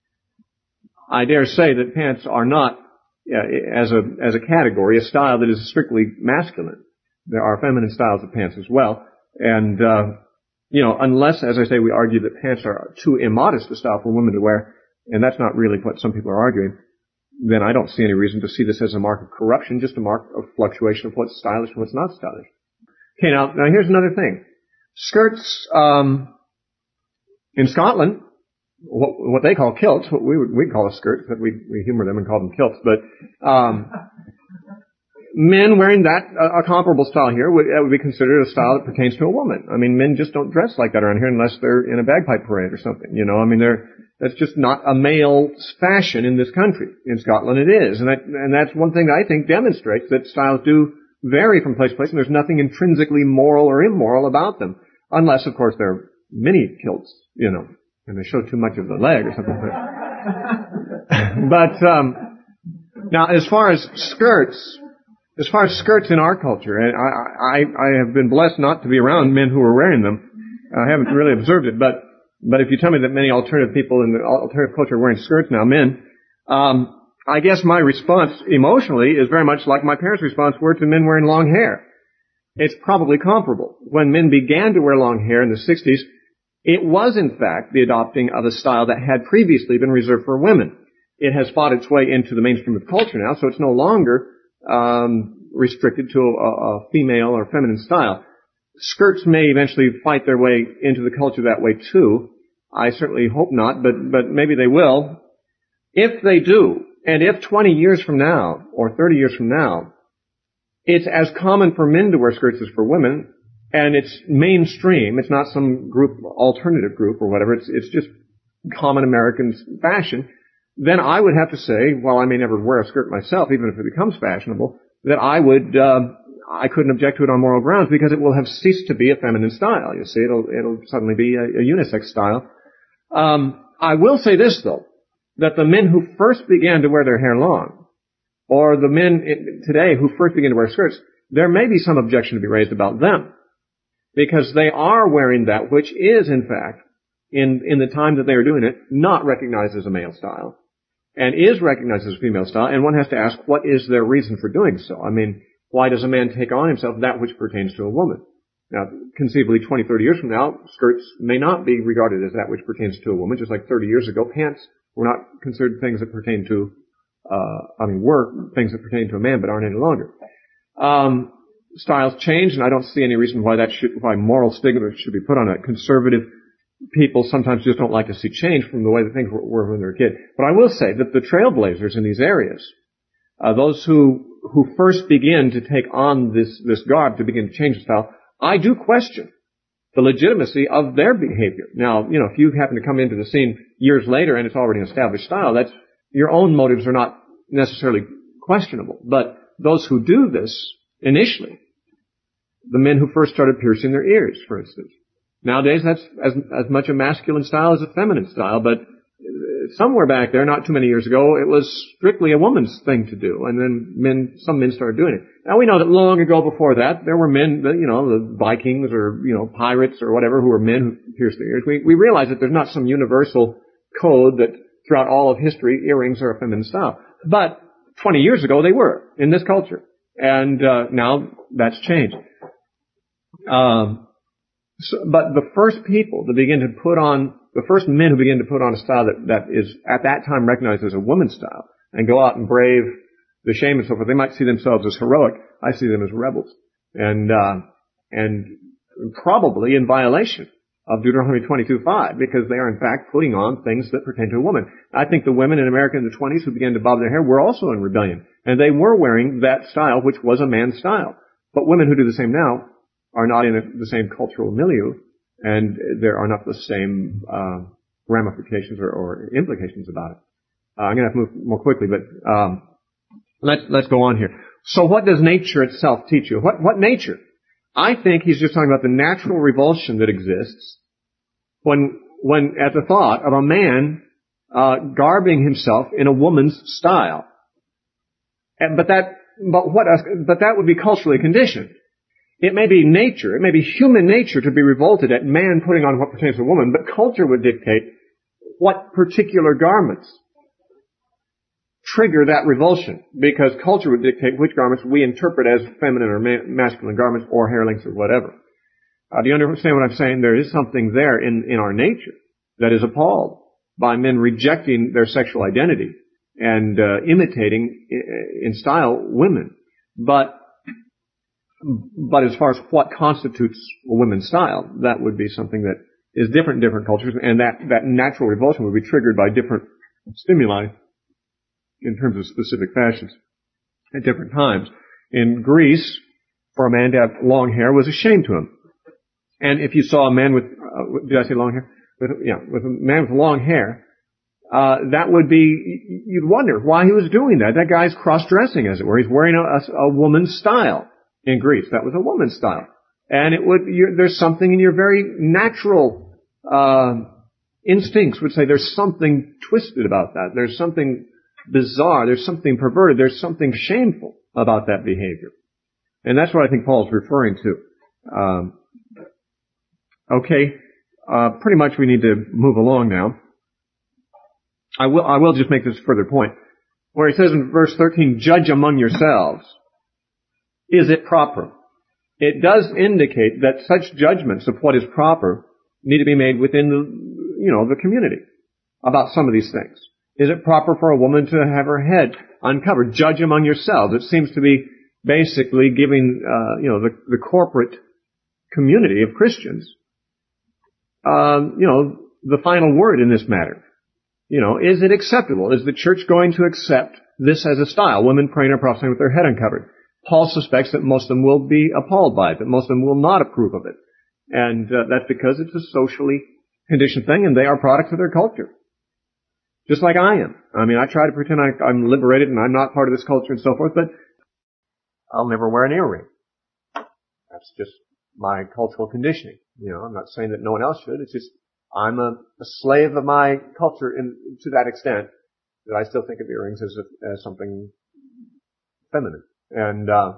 I dare say that pants are not, uh, as a as a category, a style that is strictly masculine. There are feminine styles of pants as well. And, uh, you know, unless, as I say, we argue that pants are too immodest a style for women to wear, and that's not really what some people are arguing, then I don't see any reason to see this as a mark of corruption, just a mark of fluctuation of what's stylish and what's not stylish. Okay, now, now here's another thing. Skirts, um, in Scotland, what, what they call kilts, what we would, we'd call a skirt, but we, we humor them and call them kilts, but, um, men wearing that, a, a comparable style here would, that would be considered a style that pertains to a woman. I mean, men just don't dress like that around here unless they're in a bagpipe parade or something, you know, I mean, they're, that's just not a male fashion in this country. In Scotland it is, and that, and that's one thing that I think demonstrates that styles do vary from place to place, and there's nothing intrinsically moral or immoral about them. Unless, of course, they're mini kilts, you know, and they show too much of the leg or something like that. But, um, now, as far as skirts, as far as skirts in our culture, and I, I, I have been blessed not to be around men who are wearing them. I haven't really observed it, but, but if you tell me that many alternative people in the alternative culture are wearing skirts now, men, um, I guess my response emotionally is very much like my parents' response were to men wearing long hair. It's probably comparable. When men began to wear long hair in the sixties, it was in fact the adopting of a style that had previously been reserved for women. It has fought its way into the mainstream of culture now, so it's no longer um, restricted to a, a female or feminine style. Skirts may eventually fight their way into the culture that way too. I certainly hope not, but but maybe they will. If they do, and if twenty years from now, or thirty years from now, it's as common for men to wear skirts as for women, and it's mainstream, it's not some group, alternative group or whatever, it's, it's just common American fashion, then I would have to say, while I may never wear a skirt myself, even if it becomes fashionable, that I would, uh, I couldn't object to it on moral grounds because it will have ceased to be a feminine style. You see, it'll, it'll suddenly be a, a unisex style. Um, I will say this though, that the men who first began to wear their hair long, or the men today who first began to wear skirts, there may be some objection to be raised about them. Because they are wearing that which is, in fact, in, in the time that they are doing it, not recognized as a male style, and is recognized as a female style, and one has to ask, what is their reason for doing so? I mean, why does a man take on himself that which pertains to a woman? Now, conceivably twenty, thirty years from now, skirts may not be regarded as that which pertains to a woman, just like thirty years ago, pants were not considered things that pertain to, uh, I mean, were things that pertain to a man, but aren't any longer. Um, styles change, and I don't see any reason why that should, why moral stigma should be put on it. Conservative people sometimes just don't like to see change from the way that things were, were when they were a kid. But I will say that the trailblazers in these areas, uh, those who, who first begin to take on this, this garb to begin to change the style, I do question the legitimacy of their behavior. Now, you know, if you happen to come into the scene years later and it's already an established style, that's, your own motives are not necessarily questionable. But those who do this initially, the men who first started piercing their ears, for instance. Nowadays, that's as, as much a masculine style as a feminine style, but somewhere back there, not too many years ago, it was strictly a woman's thing to do, and then men, some men started doing it. Now we know that long ago before that, there were men, that, you know, the Vikings or, you know, pirates or whatever, who were men who pierced their ears. We, we realize that there's not some universal code that throughout all of history, earrings are a feminine style. But twenty years ago, they were in this culture. And, uh, now that's changed. Um, so, but the first people to begin to put on, the first men who begin to put on a style that, that is at that time recognized as a woman's style and go out and brave the shame and so forth, they might see themselves as heroic. I see them as rebels. And, uh, and probably in violation of Deuteronomy twenty-two five, because they are in fact putting on things that pertain to a woman. I think the women in America in the twenties who began to bob their hair were also in rebellion. And they were wearing that style, which was a man's style. But women who do the same now are not in a, the same cultural milieu, and there are not the same uh, ramifications or, or implications about it. Uh, I'm going to have to move more quickly, but um, let's let's go on here. So what does nature itself teach you? What what nature? I think he's just talking about the natural revulsion that exists when when at the thought of a man uh, garbing himself in a woman's style. And, but that but what but that would be culturally conditioned. It may be nature, it may be human nature to be revolted at man putting on what pertains to a woman, but culture would dictate what particular garments trigger that revulsion, because culture would dictate which garments we interpret as feminine or ma- masculine garments or hair lengths or whatever. Uh, do you understand what I'm saying? There is something there in, in our nature that is appalled by men rejecting their sexual identity and uh, imitating in style women. But But as far as what constitutes a woman's style, that would be something that is different in different cultures, and that, that natural revulsion would be triggered by different stimuli in terms of specific fashions at different times. In Greece, for a man to have long hair was a shame to him. And if you saw a man with, uh, did I say long hair? With, yeah, with a man with long hair, uh, that would be, you'd wonder why he was doing that. That guy's cross-dressing, as it were. He's wearing a, a, a woman's style. In Greece, that was a woman's style. And it would, you're, there's something in your very natural, uh, instincts would say there's something twisted about that. There's something bizarre. There's something perverted. There's something shameful about that behavior. And that's what I think Paul's referring to. Um, okay. Uh, pretty much we need to move along now. I will, I will just make this further point. Where he says in verse thirteen, judge among yourselves. Is it proper? It does indicate that such judgments of what is proper need to be made within the, you know, the community about some of these things. Is it proper for a woman to have her head uncovered? Judge among yourselves. It seems to be basically giving, uh, you know, the, the corporate community of Christians, um, you know, the final word in this matter. You know, is it acceptable? Is the church going to accept this as a style? Women praying or prophesying with their head uncovered. Paul suspects that most of them will be appalled by it, that most of them will not approve of it. And uh, that's because it's a socially conditioned thing, and they are products of their culture. Just like I am. I mean, I try to pretend I, I'm liberated and I'm not part of this culture and so forth, but I'll never wear an earring. That's just my cultural conditioning. You know, I'm not saying that no one else should. It's just I'm a, a slave of my culture in, to that extent that I still think of earrings as, a, as something feminine. And, uh,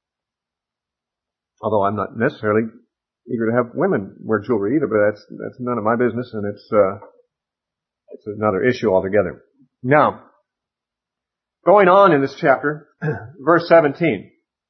although I'm not necessarily eager to have women wear jewelry either, but that's, that's none of my business, and it's, uh, it's another issue altogether. Now, going on in this chapter, verse seventeen.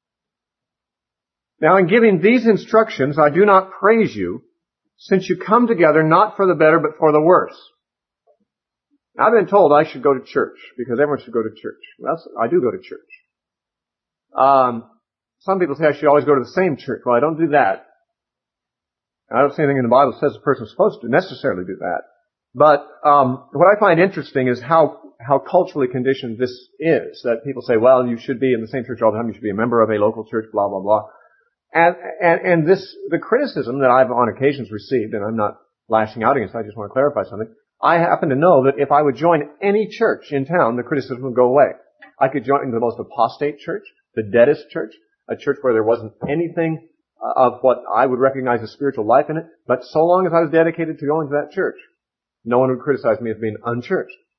Now in giving these instructions, I do not praise you, since you come together not for the better, but for the worse. Now, I've been told I should go to church, because everyone should go to church. Well, I do go to church. Um, some people say I should always go to the same church. Well, I don't do that. I don't see anything in the Bible that says a person's supposed to necessarily do that. But um, what I find interesting is how how culturally conditioned this is. That people say, well, you should be in the same church all the time. You should be a member of a local church, blah blah blah. And and and this the criticism that I've on occasions received, and I'm not lashing out against it, I just want to clarify something. I happen to know that if I would join any church in town, the criticism would go away. I could join the most apostate church, the deadest church, a church where there wasn't anything of what I would recognize as spiritual life in it, but so long as I was dedicated to going to that church, no one would criticize me as being unchurched.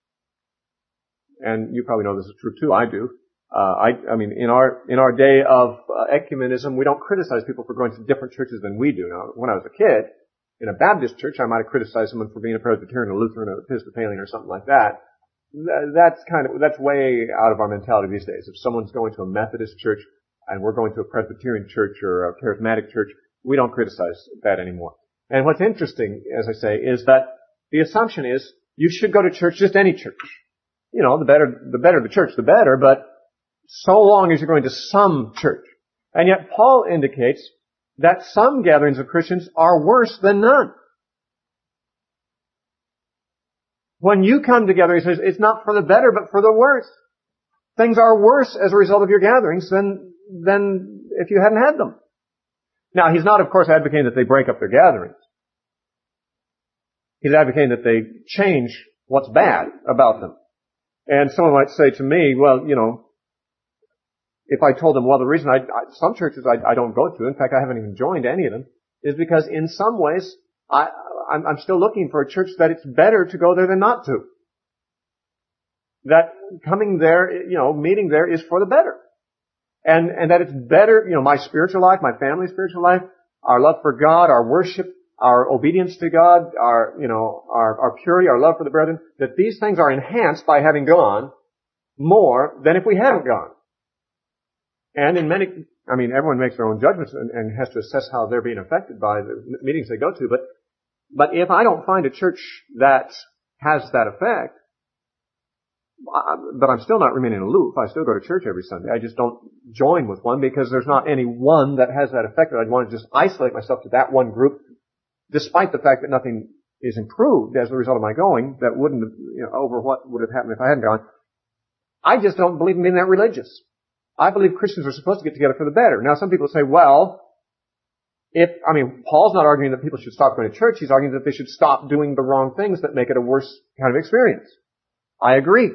and you probably know this is true too, I do. Uh, I, I mean, in our, in our day of uh, ecumenism, we don't criticize people for going to different churches than we do. Now, when I was a kid, in a Baptist church, I might have criticized someone for being a Presbyterian, a Lutheran, or Episcopalian, or something like that. That's kind of, that's way out of our mentality these days. If someone's going to a Methodist church and we're going to a Presbyterian church or a charismatic church, we don't criticize that anymore. And what's interesting, as I say, is that the assumption is you should go to church, just any church. You know, the better, the better the church, the better, but so long as you're going to some church. And yet Paul indicates that some gatherings of Christians are worse than none. When you come together, he says, it's not for the better, but for the worse. Things are worse as a result of your gatherings than, than if you hadn't had them. Now, he's not, of course, advocating that they break up their gatherings. He's advocating that they change what's bad about them. And someone might say to me, well, you know, if I told them, well, the reason I, I some churches I, I don't go to, in fact, I haven't even joined any of them, is because in some ways, I, I'm, I'm still looking for a church that it's better to go there than not to. That coming there, you know, meeting there is for the better. And, and that it's better, you know, my spiritual life, my family's spiritual life, our love for God, our worship, our obedience to God, our, you know, our, our purity, our love for the brethren, that these things are enhanced by having gone more than if we hadn't gone. And in many, I mean, everyone makes their own judgments and, and has to assess how they're being affected by the meetings they go to, but, but if I don't find a church that has that effect, but I'm still not remaining aloof. I still go to church every Sunday. I just don't join with one because there's not any one that has that effect. I'd want to just isolate myself to that one group, despite the fact that nothing is improved as a result of my going. That wouldn't have, you know, over what would have happened if I hadn't gone. I just don't believe in being that religious. I believe Christians are supposed to get together for the better. Now, some people say, well, if, I mean, Paul's not arguing that people should stop going to church. He's arguing that they should stop doing the wrong things that make it a worse kind of experience. I agree.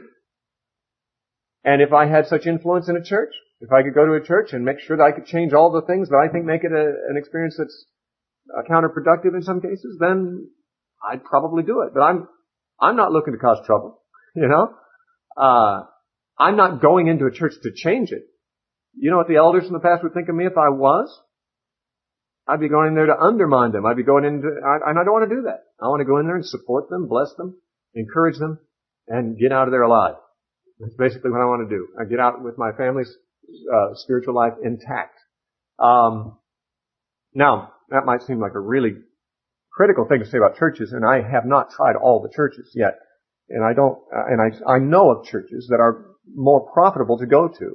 And if I had such influence in a church, if I could go to a church and make sure that I could change all the things that I think make it a, an experience that's uh, counterproductive in some cases, then I'd probably do it. But I'm, I'm not looking to cause trouble, you know? Uh, I'm not going into a church to change it. You know what the elders in the past would think of me if I was? I'd be going in there to undermine them. I'd be going in to, I, and I don't want to do that. I want to go in there and support them, bless them, encourage them, and get out of there alive. That's basically what I want to do. I get out with my family's uh, spiritual life intact. Um, now, that might seem like a really critical thing to say about churches, and I have not tried all the churches yet. And I don't, uh, and I, I know of churches that are more profitable to go to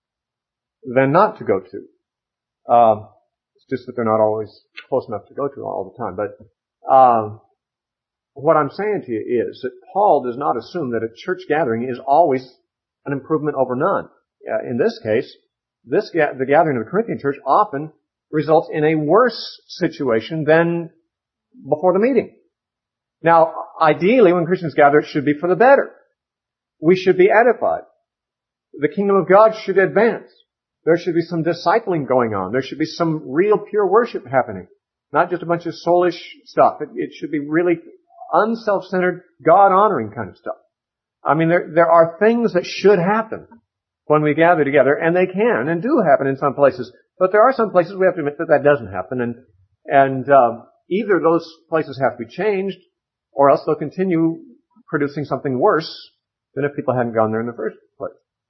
than not to go to. Um, it's just that they're not always close enough to go to all the time. But um, what I'm saying to you is that Paul does not assume that a church gathering is always an improvement over none. Uh, in this case, this ga- the gathering of the Corinthian church often results in a worse situation than before the meeting. Now, ideally, when Christians gather, it should be for the better. We should be edified. The kingdom of God should advance. There should be some discipling going on. There should be some real pure worship happening. Not just a bunch of soulish stuff. It, it should be really unself-centered, God-honoring kind of stuff. I mean, there, there are things that should happen when we gather together, and they can and do happen in some places. But there are some places we have to admit that that doesn't happen, and, and, um, either those places have to be changed, or else they'll continue producing something worse than if people hadn't gone there in the first place.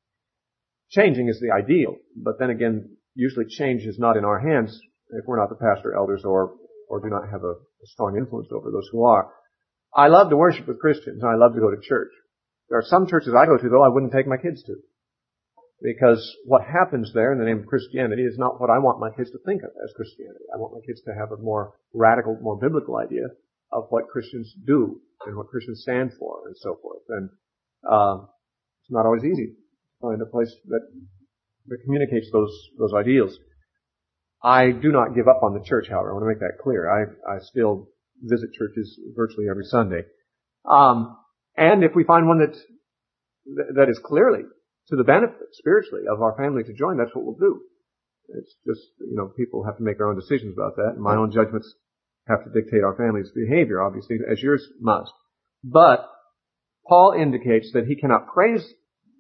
Changing is the ideal, but then again, usually change is not in our hands if we're not the pastor, elders, or, or do not have a, a strong influence over those who are. I love to worship with Christians, and I love to go to church. There are some churches I go to, though, I wouldn't take my kids to. Because what happens there in the name of Christianity is not what I want my kids to think of as Christianity. I want my kids to have a more radical, more biblical idea of what Christians do and what Christians stand for and so forth. And uh, it's not always easy to find a place that, that communicates those those ideals. I do not give up on the church, however. I want to make that clear. I, I still visit churches virtually every Sunday. Um, and if we find one that that is clearly to the benefit, spiritually, of our family to join, that's what we'll do. It's just, you know, people have to make their own decisions about that. And my own judgments have to dictate our family's behavior, obviously, as yours must. But Paul indicates that he cannot praise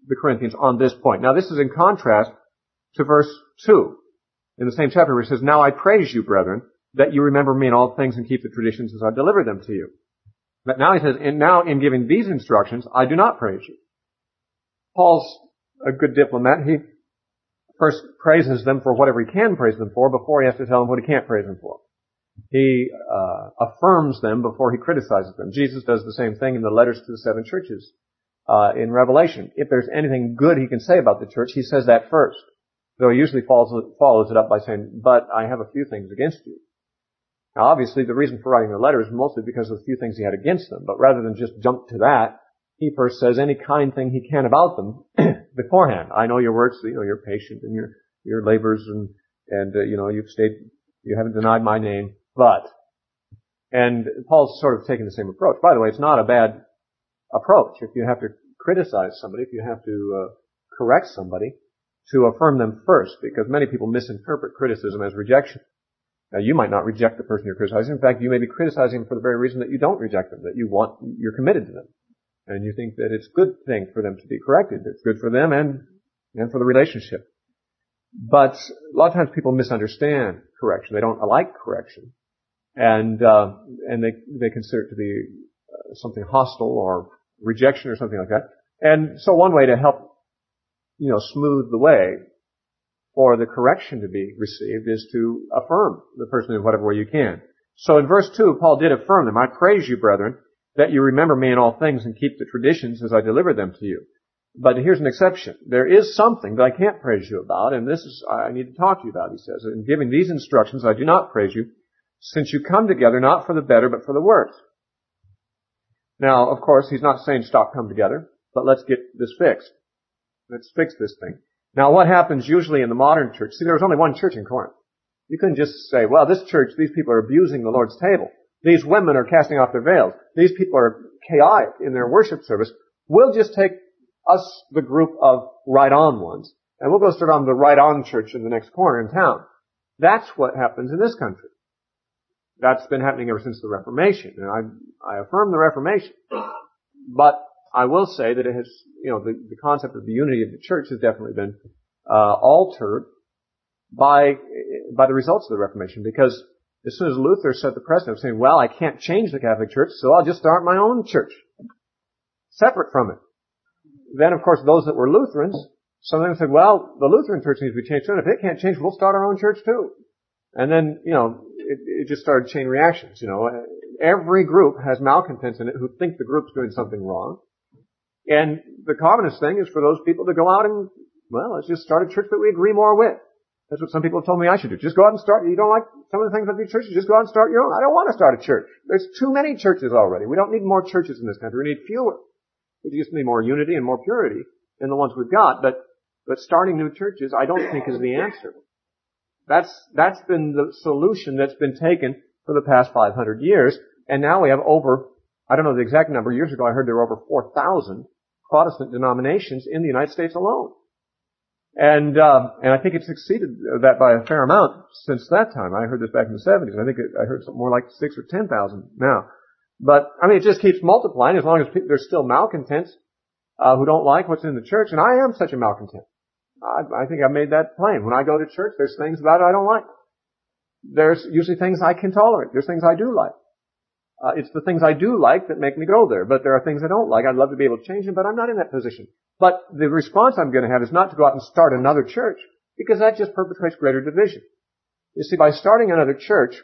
the Corinthians on this point. Now this is in contrast to verse two in the same chapter where he says, "Now I praise you, brethren, that you remember me in all things and keep the traditions as I deliver them to you." But now he says, and now in giving these instructions, I do not praise you. Paul's a good diplomat. He first praises them for whatever he can praise them for before he has to tell them what he can't praise them for. He uh, affirms them before he criticizes them. Jesus does the same thing in the letters to the seven churches uh, in Revelation. If there's anything good he can say about the church, he says that first. Though he usually follows, follows it up by saying, "But I have a few things against you." Now obviously the reason for writing the letter is mostly because of the few things he had against them. But rather than just jump to that, he first says any kind thing he can about them beforehand. "I know your works, you know, you're patient and your your labors and, and uh, you know, you've stayed, you haven't denied my name, but." And Paul's sort of taking the same approach. By the way, it's not a bad approach. If you have to criticize somebody, if you have to uh, correct somebody, to affirm them first, because many people misinterpret criticism as rejection. Now, you might not reject the person you're criticizing. In fact, you may be criticizing them for the very reason that you don't reject them, that you want, you're committed to them. And you think that it's a good thing for them to be corrected. It's good for them and, and for the relationship. But a lot of times people misunderstand correction. They don't like correction. And, uh, and they, they consider it to be uh, something hostile or rejection or something like that. And so one way to help, you know, smooth the way for the correction to be received is to affirm the person in whatever way you can. So in verse two, Paul did affirm them. "I praise you, brethren, that you remember me in all things and keep the traditions as I deliver them to you." But here's an exception. There is something that I can't praise you about, and this is, I need to talk to you about, he says. "In giving these instructions, I do not praise you, since you come together not for the better, but for the worse." Now, of course, he's not saying stop coming together, but let's get this fixed. Let's fix this thing. Now, what happens usually in the modern church? See, there was only one church in Corinth. You couldn't just say, well, this church, these people are abusing the Lord's table. These women are casting off their veils. These people are chaotic in their worship service. We'll just take us, the group of right-on ones, and we'll go start on the right-on church in the next corner in town. That's what happens in this country. That's been happening ever since the Reformation, and I, I affirm the Reformation. But I will say that it has, you know, the, the concept of the unity of the church has definitely been uh, altered by by the results of the Reformation, because as soon as Luther set the precedent of saying, well, I can't change the Catholic Church, so I'll just start my own church, separate from it. Then, of course, those that were Lutherans, some of them said, well, the Lutheran church needs to be changed too, and if it can't change, we'll start our own church too. And then, you know, it, it just started chain reactions, you know. Every group has malcontents in it who think the group's doing something wrong. And the commonest thing is for those people to go out and, well, let's just start a church that we agree more with. That's what some people have told me I should do. Just go out and start. You don't like some of the things about these churches, just go out and start your own. I don't want to start a church. There's too many churches already. We don't need more churches in this country. We need fewer. We just need more unity and more purity than the ones we've got. But, but starting new churches, I don't think is the answer. That's, that's been the solution that's been taken for the past five hundred years. And now we have over, I don't know the exact number. Years ago I heard there were over four thousand Protestant denominations in the United States alone. And, uh, and I think it's exceeded that by a fair amount since that time. I heard this back in the seventies. I think it, I heard something more like six or ten thousand now. But, I mean, it just keeps multiplying as long as people, there's still malcontents, uh, who don't like what's in the church. And I am such a malcontent. I, I think I've made that plain. When I go to church, there's things about it I don't like. There's usually things I can tolerate. There's things I do like. Uh, it's the things I do like that make me go there. But there are things I don't like. I'd love to be able to change them, but I'm not in that position. But the response I'm going to have is not to go out and start another church, because that just perpetuates greater division. You see, by starting another church,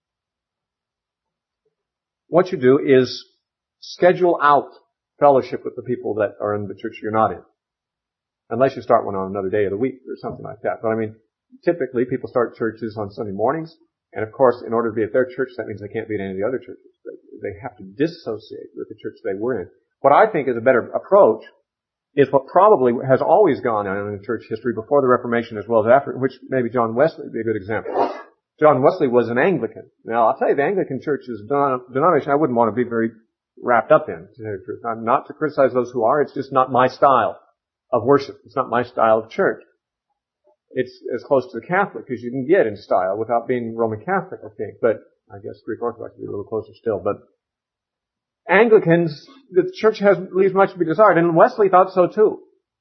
what you do is schedule out fellowship with the people that are in the church you're not in. Unless you start one on another day of the week or something like that. But I mean, typically people start churches on Sunday mornings. And of course, in order to be at their church, that means they can't be at any of the other churches. They have to dissociate with the church they were in. What I think is a better approach is what probably has always gone on in church history before the Reformation as well as after, which maybe John Wesley would be a good example. John Wesley was an Anglican. Now, I'll tell you, the Anglican church is a denomination I wouldn't want to be very wrapped up in, to tell you the truth. I'm not to criticize those who are. It's just not my style of worship. It's not my style of church. It's as close to the Catholic as you can get in style without being Roman Catholic, I think. But I guess Greek Orthodox would be a little closer still. But Anglicans, the church has leaves much to be desired, and Wesley thought so too.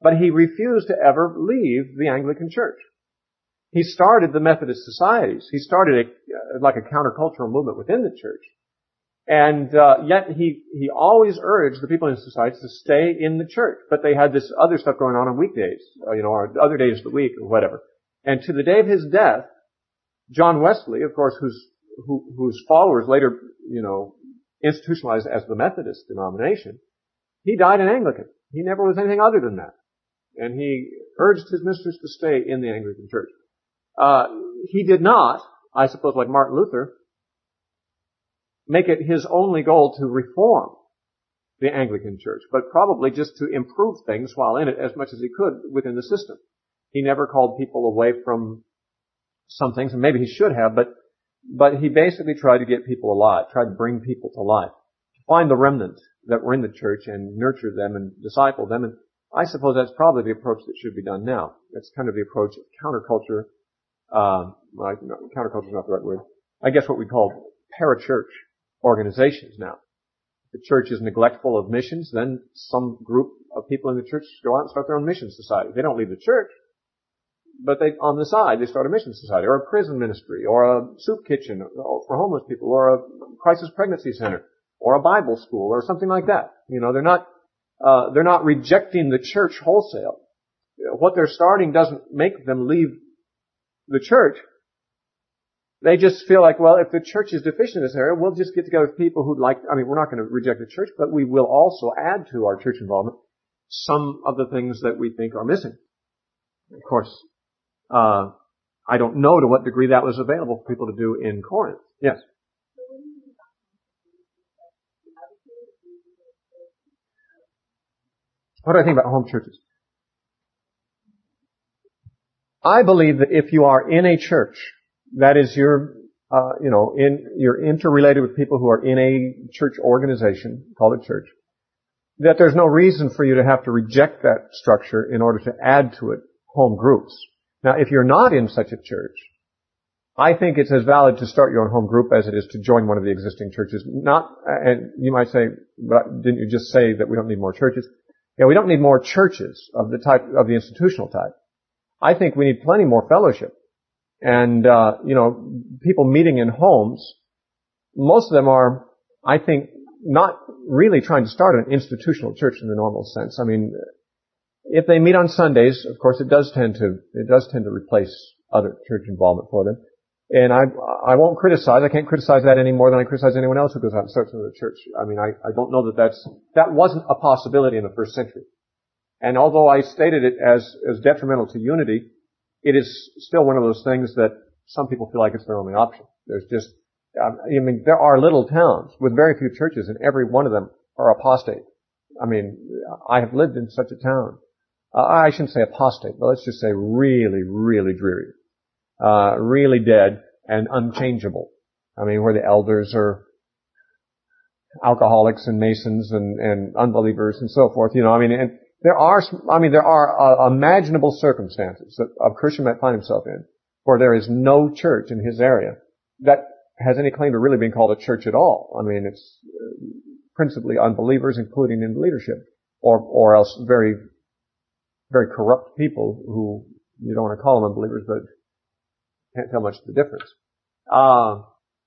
But he refused to ever leave the Anglican Church. He started the Methodist societies. He started a, like a countercultural movement within the church. And uh, yet he he always urged the people in his societies to stay in the church. But they had this other stuff going on on weekdays, uh, you know, or other days of the week or whatever. And to the day of his death, John Wesley, of course, whose who, whose followers later, you know, institutionalized as the Methodist denomination, he died an Anglican. He never was anything other than that. And he urged his ministers to stay in the Anglican Church. Uh, he did not, I suppose, like Martin Luther, make it his only goal to reform the Anglican Church, but probably just to improve things while in it as much as he could within the system. He never called people away from some things, and maybe he should have, but but he basically tried to get people alive, tried to bring people to life, to find the remnant that were in the church and nurture them and disciple them. And I suppose that's probably the approach that should be done now. That's kind of the approach of counterculture. Uh, well, no, counterculture is not the right word. I guess what we call parachurch organizations now. If the church is neglectful of missions, then some group of people in the church go out and start their own mission society. They don't leave the church, but they, on the side, they start a mission society, or a prison ministry, or a soup kitchen for homeless people, or a crisis pregnancy center, or a Bible school, or something like that. You know, they're not, uh, they're not rejecting the church wholesale. What they're starting doesn't make them leave the church. They just feel like, well, if the church is deficient in this area, we'll just get together with people who'd like, I mean, we're not going to reject the church, but we will also add to our church involvement some of the things that we think are missing. Of course, uh, I don't know to what degree that was available for people to do in Corinth. Yes? What do I think about home churches? I believe that if you are in a church, that is, you're, uh, you know, in, you're interrelated with people who are in a church organization, called a church, that there's no reason for you to have to reject that structure in order to add to it home groups. Now, if you're not in such a church, I think it's as valid to start your own home group as it is to join one of the existing churches. Not, and you might say, but didn't you just say that we don't need more churches? Yeah, we don't need more churches of the type, of the institutional type. I think we need plenty more fellowship. And, uh, you know, people meeting in homes, most of them are, I think, not really trying to start an institutional church in the normal sense. I mean, if they meet on Sundays, of course, it does tend to, it does tend to replace other church involvement for them. And I, I won't criticize, I can't criticize that any more than I criticize anyone else who goes out and starts another church. I mean, I, I don't know that that's, that wasn't a possibility in the first century. And although I stated it as, as detrimental to unity, it is still one of those things that some people feel like it's their only option. There's just, I mean, there are little towns with very few churches, and every one of them are apostate. I mean, I have lived in such a town. Uh, I shouldn't say apostate, but let's just say really, really dreary. Uh, really dead and unchangeable. I mean, where the elders are alcoholics and masons and, and unbelievers and so forth, you know, I mean, and there are, I mean, there are uh, imaginable circumstances that a Christian might find himself in where there is no church in his area that has any claim to really being called a church at all. I mean, it's principally unbelievers, including in leadership, or, or else very, very corrupt people who you don't want to call them unbelievers, but can't tell much of the difference. Uh,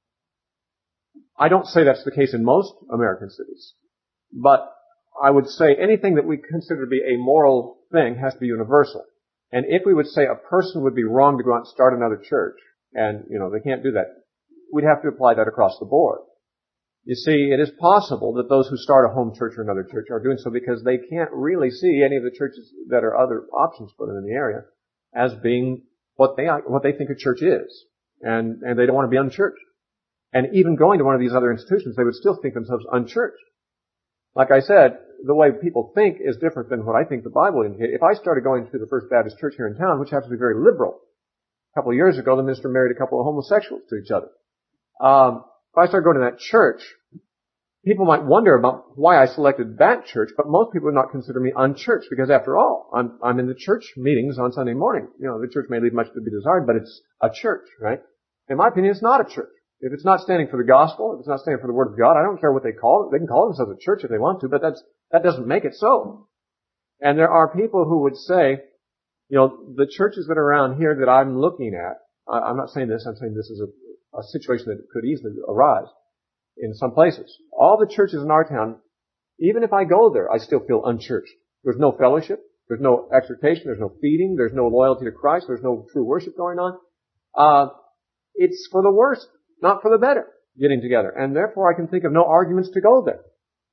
I don't say that's the case in most American cities, but I would say anything that we consider to be a moral thing has to be universal. And if we would say a person would be wrong to go out and start another church, and, you know, they can't do that, we'd have to apply that across the board. You see, it is possible that those who start a home church or another church are doing so because they can't really see any of the churches that are other options for them in the area as being what they what they think a church is. And, and they don't want to be unchurched. And even going to one of these other institutions, they would still think themselves unchurched. Like I said, the way people think is different than what I think the Bible indicates. If I started going to the First Baptist Church here in town, which happens to be very liberal, a couple of years ago, the minister married a couple of homosexuals to each other. Um, if I started going to that church, people might wonder about why I selected that church, but most people would not consider me unchurched because after all, I'm, I'm in the church meetings on Sunday morning. You know, the church may leave much to be desired, but it's a church, right? In my opinion, it's not a church. If it's not standing for the gospel, if it's not standing for the word of God, I don't care what they call it. They can call themselves a church if they want to, but that's, that doesn't make it so. And there are people who would say, you know, the churches that are around here that I'm looking at, I, I'm not saying this, I'm saying this is a, a situation that could easily arise in some places. All the churches in our town, even if I go there, I still feel unchurched. There's no fellowship. There's no exhortation. There's no feeding. There's no loyalty to Christ. There's no true worship going on. Uh, it's for the worse, not for the better, getting together. And therefore I can think of no arguments to go there.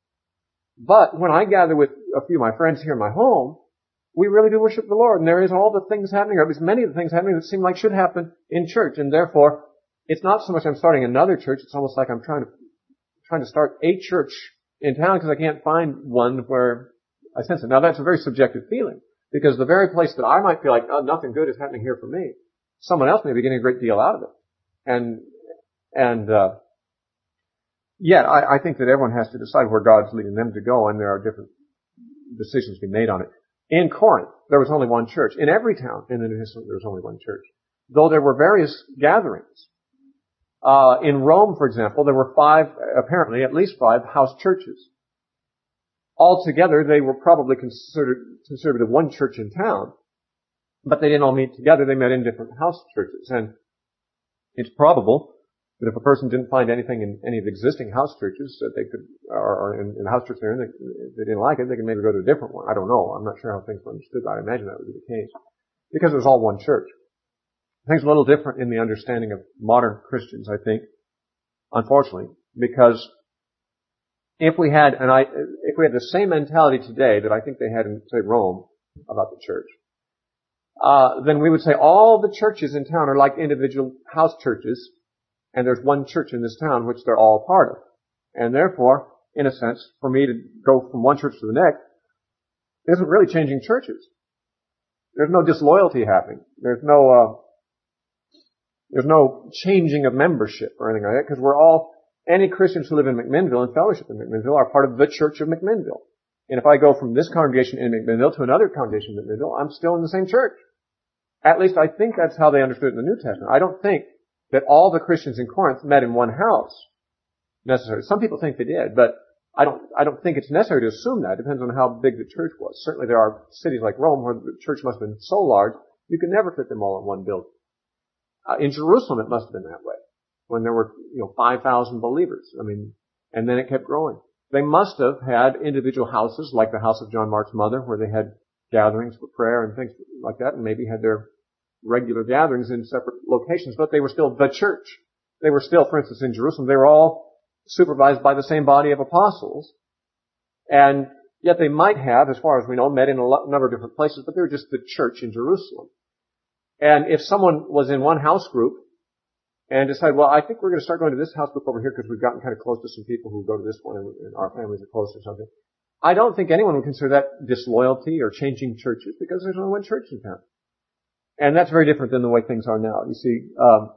But when I gather with a few of my friends here in my home, we really do worship the Lord. And there is all the things happening, or at least many of the things happening that seem like should happen in church. And therefore, it's not so much I'm starting another church. It's almost like I'm trying to, trying to start a church in town because I can't find one where I sense it. Now that's a very subjective feeling, because the very place that I might feel like, oh, nothing good is happening here for me, someone else may be getting a great deal out of it. And, and, uh, yet I, I think that everyone has to decide where God's leading them to go, and there are different decisions to be made on it. In Corinth, there was only one church. In every town in the New Testament, there was only one church, though there were various gatherings. Uh, in Rome, for example, there were five, apparently at least five house churches. Altogether, they were probably considered, considered one church in town, but they didn't all meet together. They met in different house churches. And it's probable that if a person didn't find anything in any of the existing house churches that they could, or, or in, in the house church they're in, they, if they didn't like it, they could maybe go to a different one. I don't know. I'm not sure how things were understood, but I imagine that would be the case. Because it was all one church. Things a little different in the understanding of modern Christians, I think, unfortunately, because if we had, and I, if we had the same mentality today that I think they had in, say, Rome about the church, uh, then we would say all the churches in town are like individual house churches, and there's one church in this town which they're all part of. And therefore, in a sense, for me to go from one church to the next isn't really changing churches. There's no disloyalty happening. There's no, uh, there's no changing of membership or anything like that, because we're all, any Christians who live in McMinnville and fellowship in McMinnville are part of the Church of McMinnville. And if I go from this congregation in McMinnville to another congregation in McMinnville, I'm still in the same church. At least I think that's how they understood it in the New Testament. I don't think that all the Christians in Corinth met in one house necessarily. Some people think they did, but I don't, I don't think it's necessary to assume that. It depends on how big the church was. Certainly there are cities like Rome where the church must have been so large, you could never fit them all in one building. Uh, in Jerusalem it must have been that way, when there were, you know, five thousand believers. I mean, and then it kept growing. They must have had individual houses, like the house of John Mark's mother, where they had gatherings for prayer and things like that, and maybe had their regular gatherings in separate locations, but they were still the church. They were still, for instance, in Jerusalem, they were all supervised by the same body of apostles, and yet they might have, as far as we know, met in a number of different places, but they were just the church in Jerusalem. And if someone was in one house group and decided, well, I think we're going to start going to this house group over here because we've gotten kind of close to some people who go to this one and our families are close or something, I don't think anyone would consider that disloyalty or changing churches, because there's only one church in town. And that's very different than the way things are now. You see, um,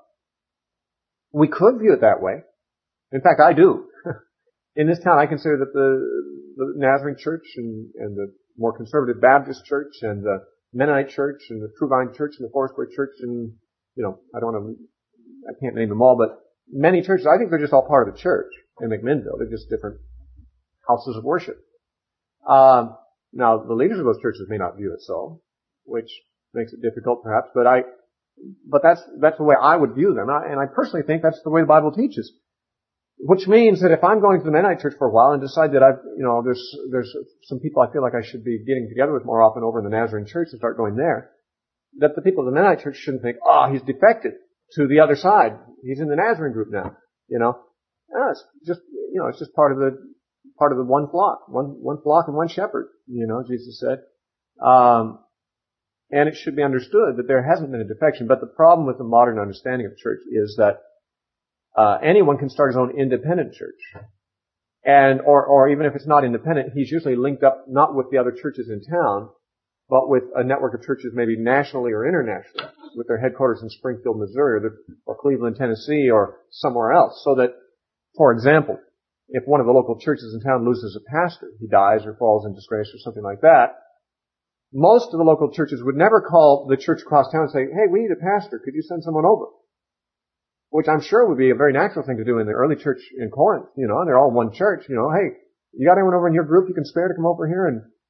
we could view it that way. In fact, I do. In this town, I consider that the, the Nazarene Church and, and the more conservative Baptist Church and the Mennonite Church and the True Vine Church and the Foursquare Church and, you know, I don't want to, I can't name them all, but many churches, I think they're just all part of the church in McMinnville. They're just different houses of worship. Um, now, the leaders of those churches may not view it so, which makes it difficult perhaps, but I, but that's, that's the way I would view them. I, and I personally think that's the way the Bible teaches. Which means that if I'm going to the Mennonite church for a while and decide that I've, you know, there's, there's some people I feel like I should be getting together with more often over in the Nazarene church and start going there, that the people of the Mennonite church shouldn't think, oh, he's defected to the other side. He's in the Nazarene group now, you know. No, it's just, you know, it's just part of the, part of the one flock, one, one flock and one shepherd, you know, Jesus said. Um, and it should be understood that there hasn't been a defection, but the problem with the modern understanding of church is that Uh, anyone can start his own independent church. And, or, or even if it's not independent, he's usually linked up not with the other churches in town, but with a network of churches maybe nationally or internationally, with their headquarters in Springfield, Missouri, or, the, or Cleveland, Tennessee, or somewhere else. So that, for example, if one of the local churches in town loses a pastor, he dies or falls in disgrace or something like that, most of the local churches would never call the church across town and say, hey, we need a pastor. Could you send someone over? Which I'm sure would be a very natural thing to do in the early church in Corinth, you know, and they're all one church, you know, hey, you got anyone over in your group you can spare to come over here and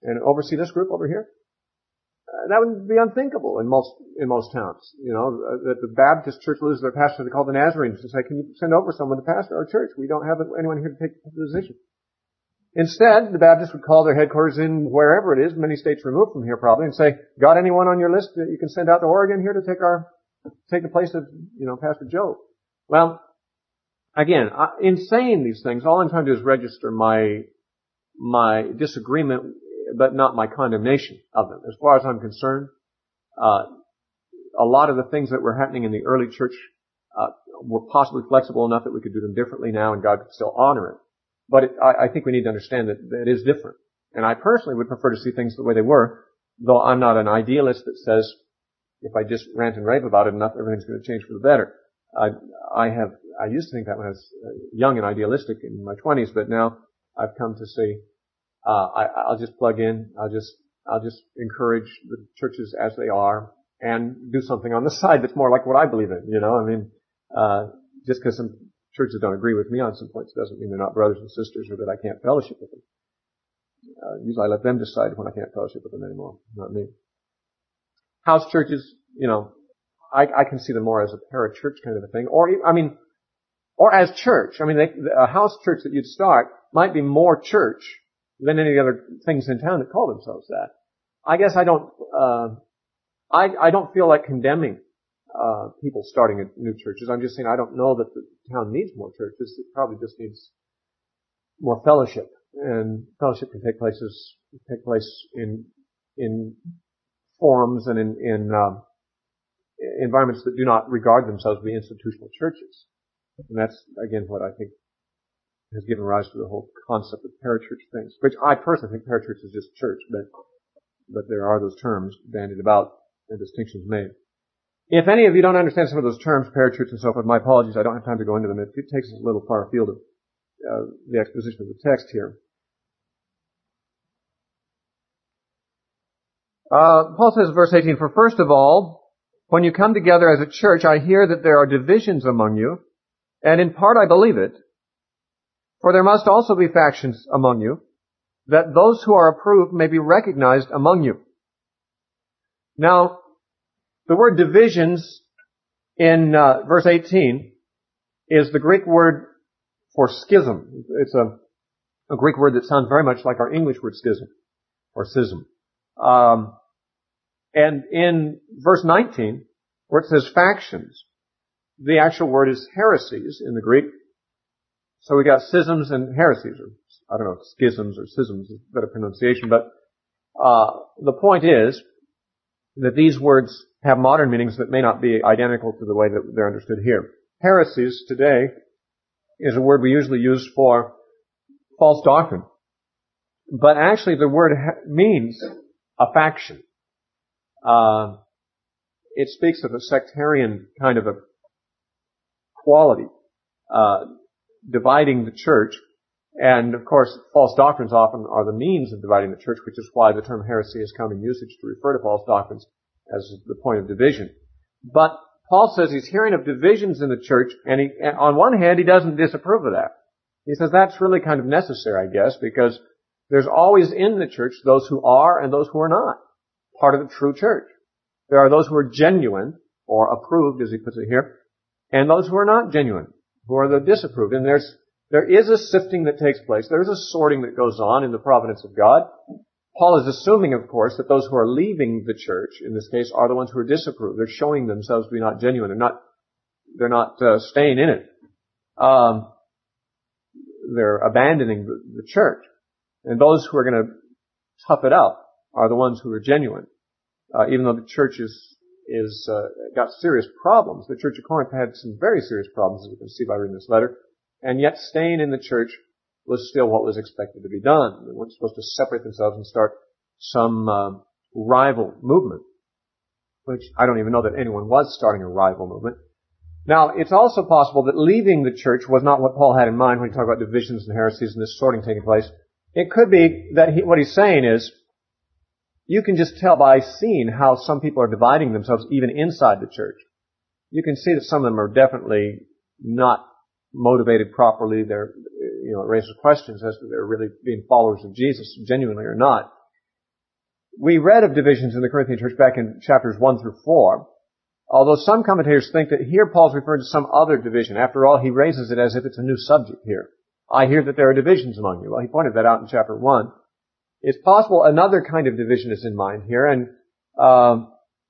and oversee this group over here? Uh, that would be unthinkable in most in most towns. You know, uh, that the Baptist church loses their pastor, they call the Nazarenes and say, "Can you send over someone to pastor our church? We don't have anyone here to take the position." Instead, the Baptists would call their headquarters in wherever it is, many states removed from here probably, and say, "Got anyone on your list that you can send out to Oregon here to take our take the place of, you know, Pastor Joe?" Well, again, I, in saying these things, all I'm trying to do is register my my disagreement, but not my condemnation of them. As far as I'm concerned, uh, a lot of the things that were happening in the early church uh, were possibly flexible enough that we could do them differently now, and God could still honor it. But it, I, I think we need to understand that, that it is different. And I personally would prefer to see things the way they were, though I'm not an idealist that says if I just rant and rave about it enough, everything's going to change for the better. I, I have, I used to think that when I was young and idealistic in my twenties, but now I've come to see, uh, I, I'll just plug in, I'll just, I'll just encourage the churches as they are and do something on the side that's more like what I believe in, you know, I mean, uh, just because some churches don't agree with me on some points doesn't mean they're not brothers and sisters or that I can't fellowship with them. Uh, usually I let them decide when I can't fellowship with them anymore, not me. House churches, you know, I, I can see them more as a parachurch kind of a thing, or, I mean, or as church. I mean, they, a house church that you'd start might be more church than any other things in town that call themselves that. I guess I don't, uh, I, I don't feel like condemning Uh, people starting at new churches. I'm just saying I don't know that the town needs more churches. It probably just needs more fellowship. And fellowship can take places, take place in, in forums and in, in, um, environments that do not regard themselves to be institutional churches. And that's, again, what I think has given rise to the whole concept of parachurch things, which I personally think parachurch is just church, but, but there are those terms bandied about and distinctions made. If any of you don't understand some of those terms, parachurch and so forth, my apologies, I don't have time to go into them. It, it takes us a little far afield of uh, the exposition of the text here. Uh, Paul says in verse eighteen, "For first of all, when you come together as a church, I hear that there are divisions among you, and in part I believe it. For there must also be factions among you, that those who are approved may be recognized among you." Now, the word divisions in uh, verse eighteen is the Greek word for schism. It's a, a Greek word that sounds very much like our English word schism or schism. Um, and in verse nineteen, where it says factions, the actual word is heresies in the Greek. So we got schisms and heresies, or I don't know, schisms or schisms is a better pronunciation, but uh, the point is that these words have modern meanings that may not be identical to the way that they're understood here. Heresies today is a word we usually use for false doctrine. But actually the word ha- means a faction. Uh, it speaks of a sectarian kind of a quality, uh, dividing the church. And of course, false doctrines often are the means of dividing the church, which is why the term heresy has come in usage to refer to false doctrines as the point of division. But Paul says he's hearing of divisions in the church, and, he, and on one hand, he doesn't disapprove of that. He says that's really kind of necessary, I guess, because there's always in the church those who are and those who are not part of the true church. There are those who are genuine, or approved, as he puts it here, and those who are not genuine, who are the disapproved. And there's There is a sifting that takes place. There is a sorting that goes on in the providence of God. Paul is assuming, of course, that those who are leaving the church, in this case, are the ones who are disapproved. They're showing themselves to be not genuine. They're not, they're not uh, staying in it. Um, they're abandoning the, the church. And those who are going to tough it up are the ones who are genuine. Uh, even though the church is, is uh, got serious problems. The church of Corinth had some very serious problems, as you can see by reading this letter. And yet staying in the church was still what was expected to be done. They weren't supposed to separate themselves and start some uh, rival movement, which I don't even know that anyone was starting a rival movement. Now, it's also possible that leaving the church was not what Paul had in mind when he talked about divisions and heresies and this sorting taking place. It could be that he, what he's saying is, you can just tell by seeing how some people are dividing themselves even inside the church. You can see that some of them are definitely not motivated properly. They're, you know, it raises questions as to they're really being followers of Jesus, genuinely or not. we read of divisions in the Corinthian church back in chapters one through four, although some commentators think that here Paul's referring to some other division. After all, he raises it as if it's a new subject here. I hear that there are divisions among you. Well, he pointed that out in chapter one. It's possible another kind of division is in mind here, and uh,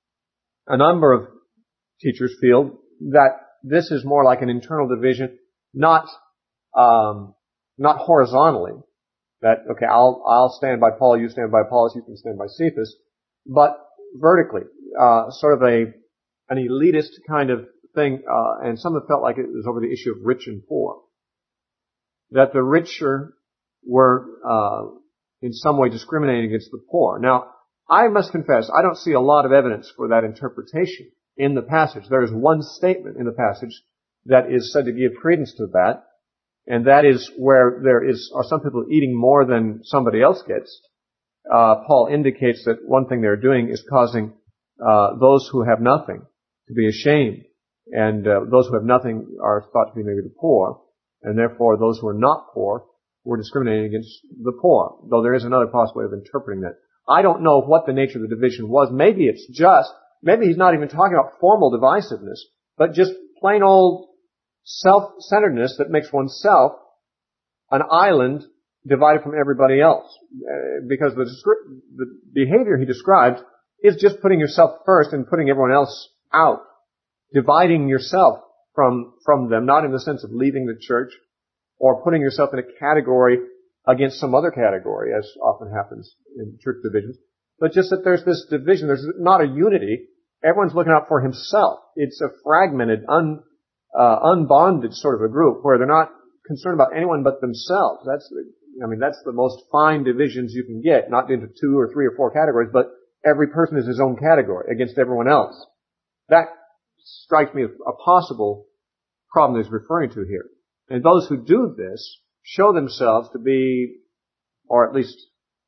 a number of teachers feel that this is more like an internal division, not um, not horizontally. That okay, I'll I'll stand by Paul, you stand by Apollos, you can stand by Cephas, but vertically, uh, sort of a an elitist kind of thing, uh, and some have felt like it was over the issue of rich and poor. That the richer were uh, in some way discriminating against the poor. Now, I must confess, I don't see a lot of evidence for that interpretation in the passage. There is one statement in the passage that is said to give credence to that, and that is where there is are some people eating more than somebody else gets. Uh, Paul indicates that one thing they're doing is causing uh, those who have nothing to be ashamed, and uh, those who have nothing are thought to be maybe the poor, and therefore those who are not poor were discriminating against the poor, though there is another possible way of interpreting that. I don't know what the nature of the division was. Maybe it's just, maybe he's not even talking about formal divisiveness, but just plain old self-centeredness that makes oneself an island divided from everybody else. Uh, because the, the behavior he describes is just putting yourself first and putting everyone else out, dividing yourself from from them, not in the sense of leaving the church or putting yourself in a category against some other category, as often happens in church divisions, but just that there's this division. There's not a unity. Everyone's looking out for himself. It's a fragmented, un, uh, unbonded sort of a group where they're not concerned about anyone but themselves. That's, the, I mean, that's the most fine divisions you can get, not into two or three or four categories, but every person is his own category against everyone else. That strikes me as a possible problem he's referring to here. And those who do this show themselves to be, or at least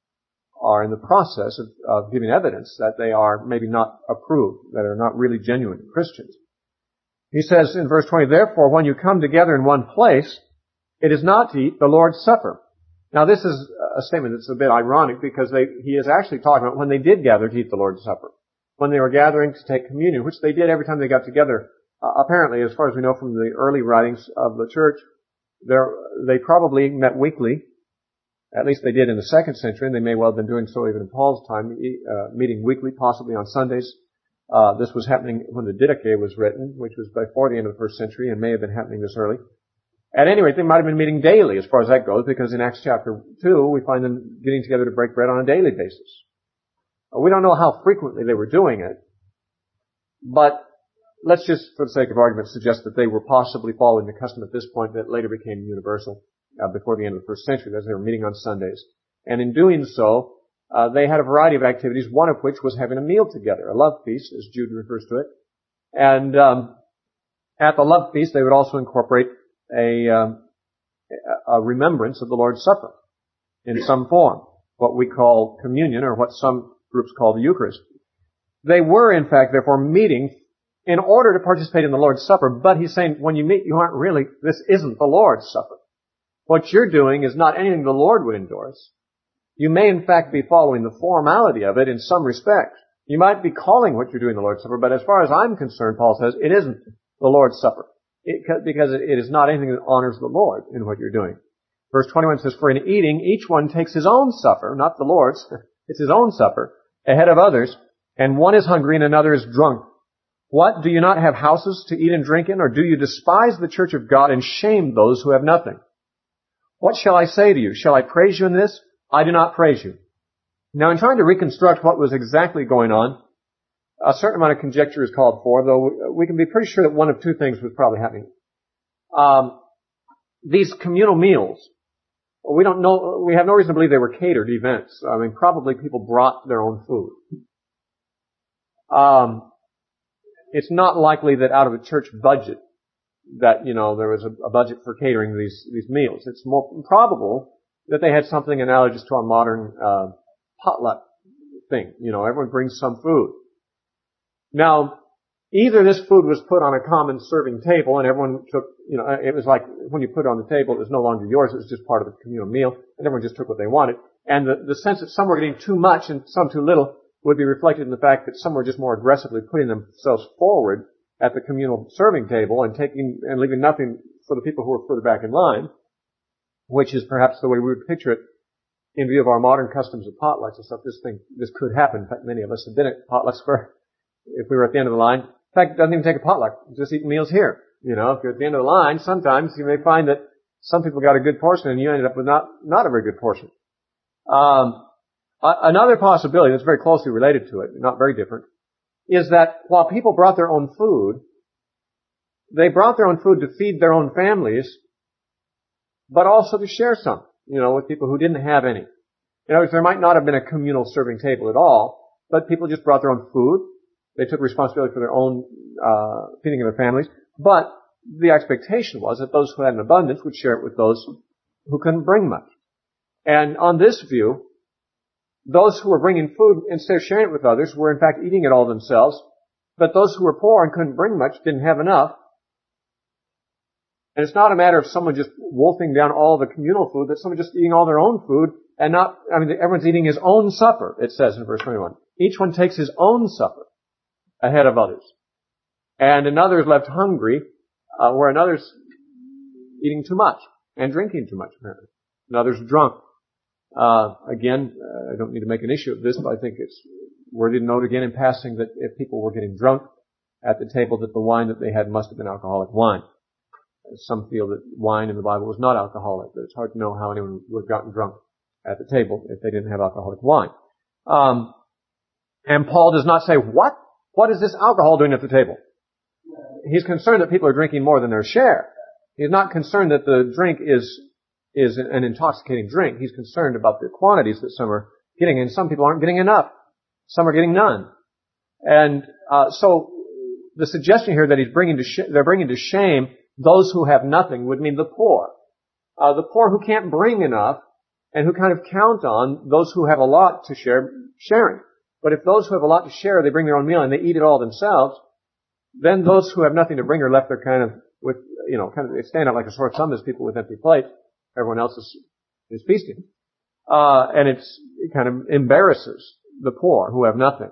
are in the process of, of giving evidence that they are maybe not approved, that are not really genuine Christians. He says in verse twenty, therefore, when you come together in one place, it is not to eat the Lord's Supper. Now, this is a statement that's a bit ironic because they, he is actually talking about when they did gather to eat the Lord's Supper, when they were gathering to take communion, which they did every time they got together. Uh, apparently, as far as we know from the early writings of the church, they probably met weekly. At least they did in the second century, and they may well have been doing so even in Paul's time, uh, meeting weekly, possibly on Sundays. Uh, this was happening when the Didache was written, which was before the end of the first century, and may have been happening this early. At any rate, they might have been meeting daily as far as that goes, because in Acts chapter two, we find them getting together to break bread on a daily basis. We don't know how frequently they were doing it, but let's just, for the sake of argument, suggest that they were possibly following the custom at this point that later became universal uh, before the end of the first century, as they were meeting on Sundays. And in doing so, uh, they had a variety of activities, one of which was having a meal together, a love feast, as Jude refers to it. And um, at the love feast, they would also incorporate a, um, a remembrance of the Lord's Supper in some form, what we call communion, or what some groups call the Eucharist. They were, in fact, therefore, meeting in order to participate in the Lord's Supper, but he's saying when you meet, you aren't really, this isn't the Lord's Supper. What you're doing is not anything the Lord would endorse. You may, in fact, be following the formality of it in some respect. You might be calling what you're doing the Lord's Supper, but as far as I'm concerned, Paul says, it isn't the Lord's Supper. It, because it is not anything that honors the Lord in what you're doing. Verse twenty-one says, for in eating, each one takes his own supper, not the Lord's, it's his own supper, ahead of others, and one is hungry and another is drunk. What? Do you not have houses to eat and drink in, or do you despise the church of God and shame those who have nothing? What shall I say to you? Shall I praise you in this? I do not praise you. Now, in trying to reconstruct what was exactly going on, a certain amount of conjecture is called for, though we can be pretty sure that one of two things was probably happening. Um, these communal meals, we don't know, we have no reason to believe they were catered events. I mean, probably people brought their own food. Um, it's not likely that out of a church budget that, you know, there was a, a budget for catering these, these meals. It's more probable that they had something analogous to our modern, uh, potluck thing. You know, everyone brings some food. Now, either this food was put on a common serving table and everyone took, you know, it was like when you put it on the table, it was no longer yours, it was just part of the communal meal, and everyone just took what they wanted. And the, the sense that some were getting too much and some too little would be reflected in the fact that some were just more aggressively putting themselves forward at the communal serving table and taking and leaving nothing for the people who were further back in line, which is perhaps the way we would picture it in view of our modern customs of potlucks and stuff. This thing, this could happen. In fact, many of us have been at potlucks where if we were at the end of the line, in fact, it doesn't even take a potluck. Just eat meals here. You know, if you're at the end of the line, sometimes you may find that some people got a good portion and you ended up with not, not a very good portion. Um, another possibility that's very closely related to it, not very different, is that while people brought their own food, they brought their own food to feed their own families, but also to share some, you know, with people who didn't have any. In other words, there might not have been a communal serving table at all, but people just brought their own food. They took responsibility for their own uh feeding of their families, but the expectation was that those who had an abundance would share it with those who couldn't bring much. And on this view, those who were bringing food, instead of sharing it with others, were in fact eating it all themselves. But those who were poor and couldn't bring much didn't have enough. And it's not a matter of someone just wolfing down all the communal food, but someone just eating all their own food and not, I mean, everyone's eating his own supper, it says in verse twenty-one. Each one takes his own supper ahead of others. And another is left hungry, uh, where another's eating too much and drinking too much, apparently. Another's drunk. Uh, again, uh, I don't need to make an issue of this, but I think it's worthy to note again in passing that if people were getting drunk at the table, that the wine that they had must have been alcoholic wine. Some feel that wine in the Bible was not alcoholic, but it's hard to know how anyone would have gotten drunk at the table if they didn't have alcoholic wine. Um, and Paul does not say, what? What is this alcohol doing at the table? He's concerned that people are drinking more than their share. He's not concerned that the drink is is an intoxicating drink. He's concerned about the quantities that some are getting, and some people aren't getting enough. Some are getting none. And uh, so the suggestion here that he's bringing to sh- they're bringing to shame those who have nothing would mean the poor. Uh, the poor who can't bring enough and who kind of count on those who have a lot to share, sharing. But if those who have a lot to share, they bring their own meal and they eat it all themselves, then those who have nothing to bring are left there kind of with, you know, kind of, they stand out like a sore thumb as people with empty plates. Everyone else is, is feasting. Uh, and it's, it kind of embarrasses the poor who have nothing.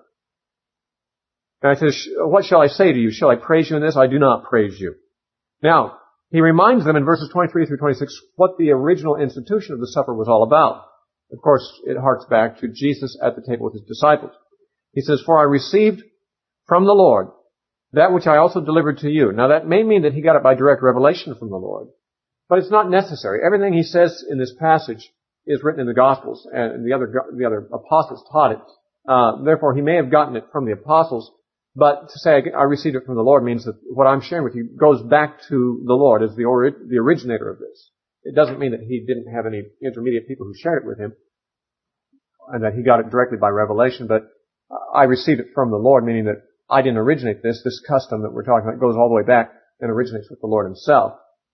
And I says, what shall I say to you? Shall I praise you in this? I do not praise you. Now, he reminds them in verses twenty-three through twenty-six what the original institution of the supper was all about. Of course, it harks back to Jesus at the table with his disciples. He says, for I received from the Lord that which I also delivered to you. Now, that may mean that he got it by direct revelation from the Lord, but it's not necessary. Everything he says in this passage is written in the Gospels, and the other the other apostles taught it. Uh, therefore, he may have gotten it from the apostles, but to say I received it from the Lord means that what I'm sharing with you goes back to the Lord as the ori- the originator of this. It doesn't mean that he didn't have any intermediate people who shared it with him, and that he got it directly by revelation, but I received it from the Lord, meaning that I didn't originate this. This custom that we're talking about goes all the way back and originates with the Lord himself.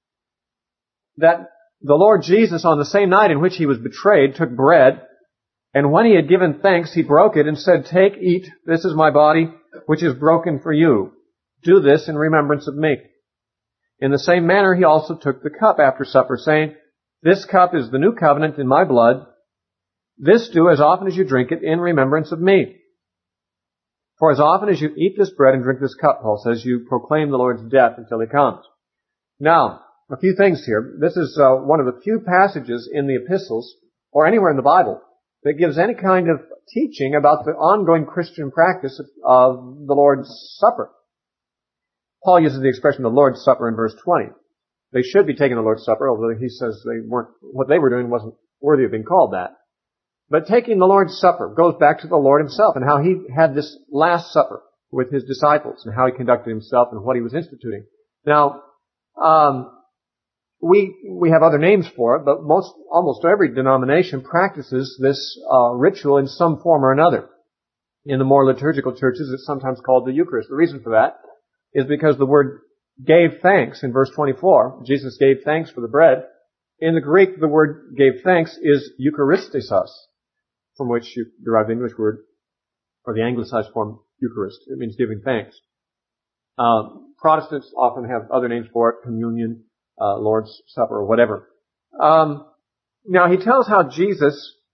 That the Lord Jesus, on the same night in which he was betrayed, took bread, and when he had given thanks, he broke it and said, take, eat, this is my body, which is broken for you. Do this in remembrance of me. In the same manner, he also took the cup after supper, saying, this cup is the new covenant in my blood. This do as often as you drink it in remembrance of me. For as often as you eat this bread and drink this cup, Paul says, you proclaim the Lord's death until he comes. Now, a few things here. This is uh, one of the few passages in the epistles, or anywhere in the Bible, that gives any kind of teaching about the ongoing Christian practice of, of the Lord's Supper. Paul uses the expression the Lord's Supper in verse twenty. They should be taking the Lord's Supper, although he says they weren't, what they were doing wasn't worthy of being called that. But taking the Lord's Supper goes back to the Lord himself and how he had this Last Supper with his disciples and how he conducted himself and what he was instituting. Now, um, we we have other names for it, but most almost every denomination practices this uh, ritual in some form or another. In the more liturgical churches, it's sometimes called the Eucharist. The reason for that is because the word gave thanks in verse twenty-four. Jesus gave thanks for the bread. In the Greek, the word gave thanks is Eucharistisos, from which you derive the English word, or the anglicized form, Eucharist. It means giving thanks. Uh, Protestants often have other names for it, communion, uh, Lord's Supper, or whatever. Um, now, he tells how Jesus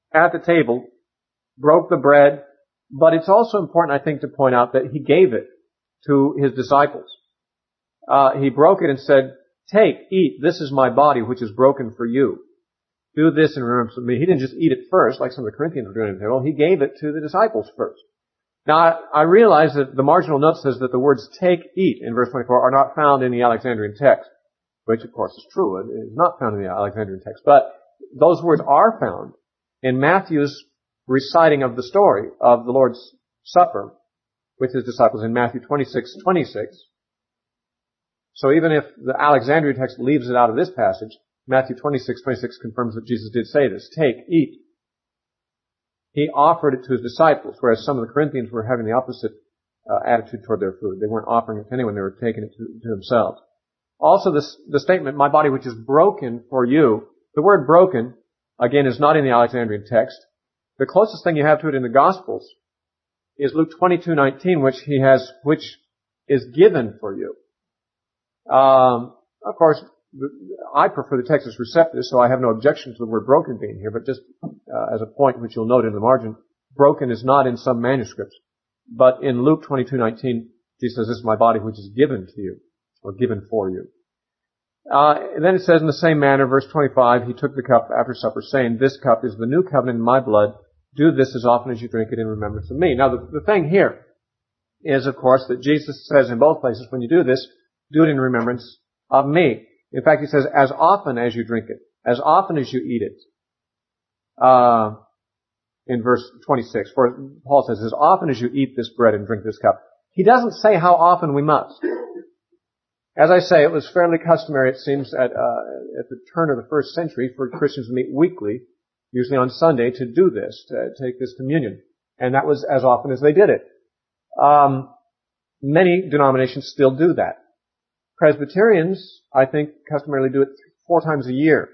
at the table, broke the bread, but it's also important, I think, to point out that he gave it to his disciples. Uh, he broke it and said, "Take, eat, this is my body which is broken for you. Do this in remembrance of me." He didn't just eat it first, like some of the Corinthians were doing at the table. He gave it to the disciples first. Now, I, I realize that the marginal note says that the words "take, eat" in verse twenty-four are not found in the Alexandrian text, which of course is true. It is not found in the Alexandrian text. But those words are found in Matthew's reciting of the story of the Lord's Supper with his disciples in Matthew twenty-six twenty-six. So even if the Alexandrian text leaves it out of this passage, Matthew twenty-six twenty-six confirms that Jesus did say this. Take, eat. He offered it to his disciples, whereas some of the Corinthians were having the opposite uh, attitude toward their food. They weren't offering it to anyone, they were taking it to, to themselves. Also, this, the statement, "my body which is broken for you," the word "broken," again, is not in the Alexandrian text. The closest thing you have to it in the Gospels is Luke twenty-two nineteen, which he has, which is given for you. Um, of course, I prefer the text as receptive, so I have no objection to the word "broken" being here, but just uh, as a point which you'll note in the margin, "broken" is not in some manuscripts. But in Luke twenty-two nineteen, Jesus says, "This is my body which is given to you," or given for you. Uh, and then it says in the same manner, verse twenty-five, he took the cup after supper, saying, "This cup is the new covenant in my blood. Do this as often as you drink it in remembrance of me." Now, the, the thing here is, of course, that Jesus says in both places, when you do this, do it in remembrance of me. In fact, he says, as often as you drink it, as often as you eat it. Uh, in verse twenty-six, for Paul says, as often as you eat this bread and drink this cup. He doesn't say how often we must. As I say, it was fairly customary, it seems, at, uh, at the turn of the first century for Christians to meet weekly, usually on Sunday, to do this, to take this communion. And that was as often as they did it. Um, many denominations still do that. Presbyterians, I think, customarily do it four times a year.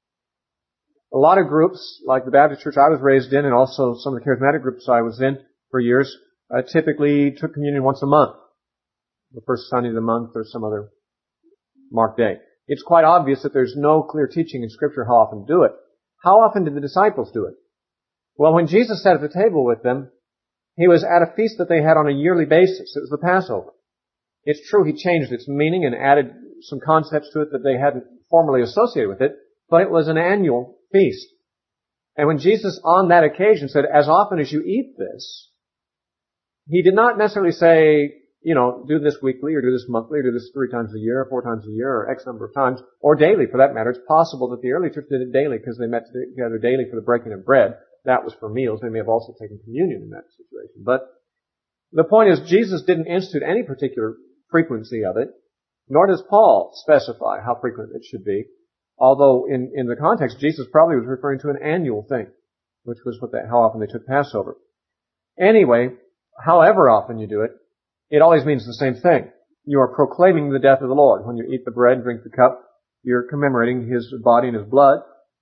A lot of groups, like the Baptist church I was raised in, and also some of the charismatic groups I was in for years, uh, typically took communion once a month. The first Sunday of the month or some other marked day. It's quite obvious that there's no clear teaching in Scripture how often to do it. How often did the disciples do it? Well, when Jesus sat at the table with them, he was at a feast that they had on a yearly basis. It was the Passover. It's true he changed its meaning and added some concepts to it that they hadn't formerly associated with it, but it was an annual feast. And when Jesus on that occasion said, as often as you eat this, he did not necessarily say, you know, do this weekly or do this monthly or do this three times a year or four times a year or X number of times or daily for that matter. It's possible that the early church did it daily because they met together daily for the breaking of bread. That was for meals. They may have also taken communion in that situation. But the point is Jesus didn't institute any particular frequency of it, nor does Paul specify how frequent it should be. Although in, in the context, Jesus probably was referring to an annual thing, which was what they, how often they took Passover. Anyway, however often you do it, it always means the same thing. You are proclaiming the death of the Lord. When you eat the bread and drink the cup, you're commemorating His body and His blood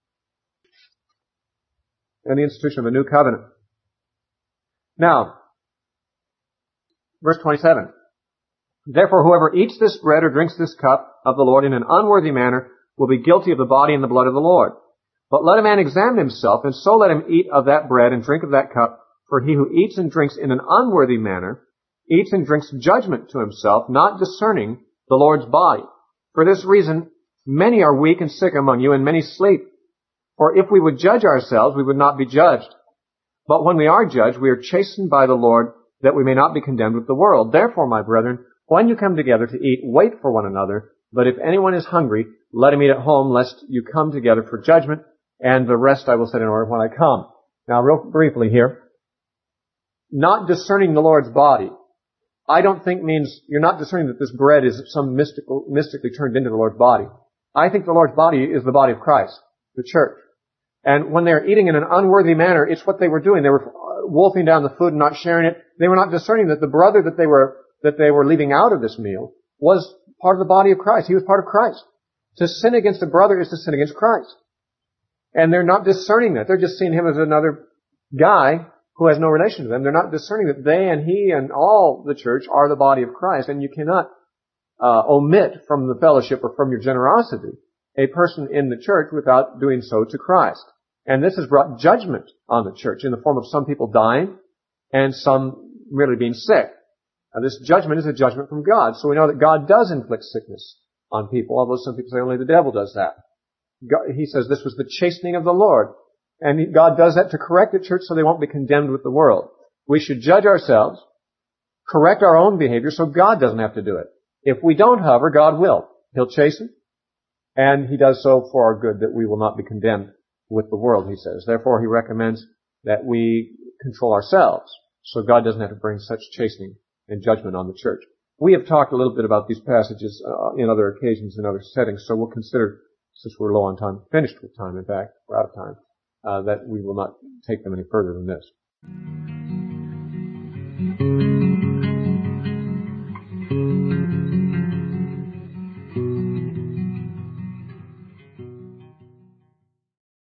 and the institution of a new covenant. Now, verse twenty-seven. Therefore, whoever eats this bread or drinks this cup of the Lord in an unworthy manner will be guilty of the body and the blood of the Lord. But let a man examine himself, and so let him eat of that bread and drink of that cup. For he who eats and drinks in an unworthy manner eats and drinks judgment to himself, not discerning the Lord's body. For this reason, many are weak and sick among you, and many sleep. For if we would judge ourselves, we would not be judged. But when we are judged, we are chastened by the Lord, that we may not be condemned with the world. Therefore, my brethren, when you come together to eat, wait for one another. But if anyone is hungry, let him eat at home, lest you come together for judgment. And the rest I will set in order when I come. Now, real briefly here, not discerning the Lord's body, I don't think means you're not discerning that this bread is some mystical, mystically turned into the Lord's body. I think the Lord's body is the body of Christ, the church. And when they're eating in an unworthy manner, it's what they were doing. They were wolfing down the food and not sharing it. They were not discerning that the brother that they were, that they were leaving out of this meal was part of the body of Christ. He was part of Christ. To sin against a brother is to sin against Christ. And they're not discerning that. They're just seeing him as another guy who has no relation to them. They're not discerning that they and he and all the church are the body of Christ. And you cannot uh, omit from the fellowship or from your generosity a person in the church without doing so to Christ. And this has brought judgment on the church in the form of some people dying and some merely being sick. Now, this judgment is a judgment from God. So we know that God does inflict sickness on people, although some people say only the devil does that. God, he says this was the chastening of the Lord. And God does that to correct the church so they won't be condemned with the world. We should judge ourselves, correct our own behavior so God doesn't have to do it. If we don't, however, God will. He'll chasten, and He does so for our good, that we will not be condemned with the world, He says. Therefore, He recommends that we control ourselves so God doesn't have to bring such chastening and judgment on the church. We have talked a little bit about these passages uh, in other occasions, in other settings, so we'll consider, since we're low on time, finished with time, in fact, we're out of time, uh, that we will not take them any further than this.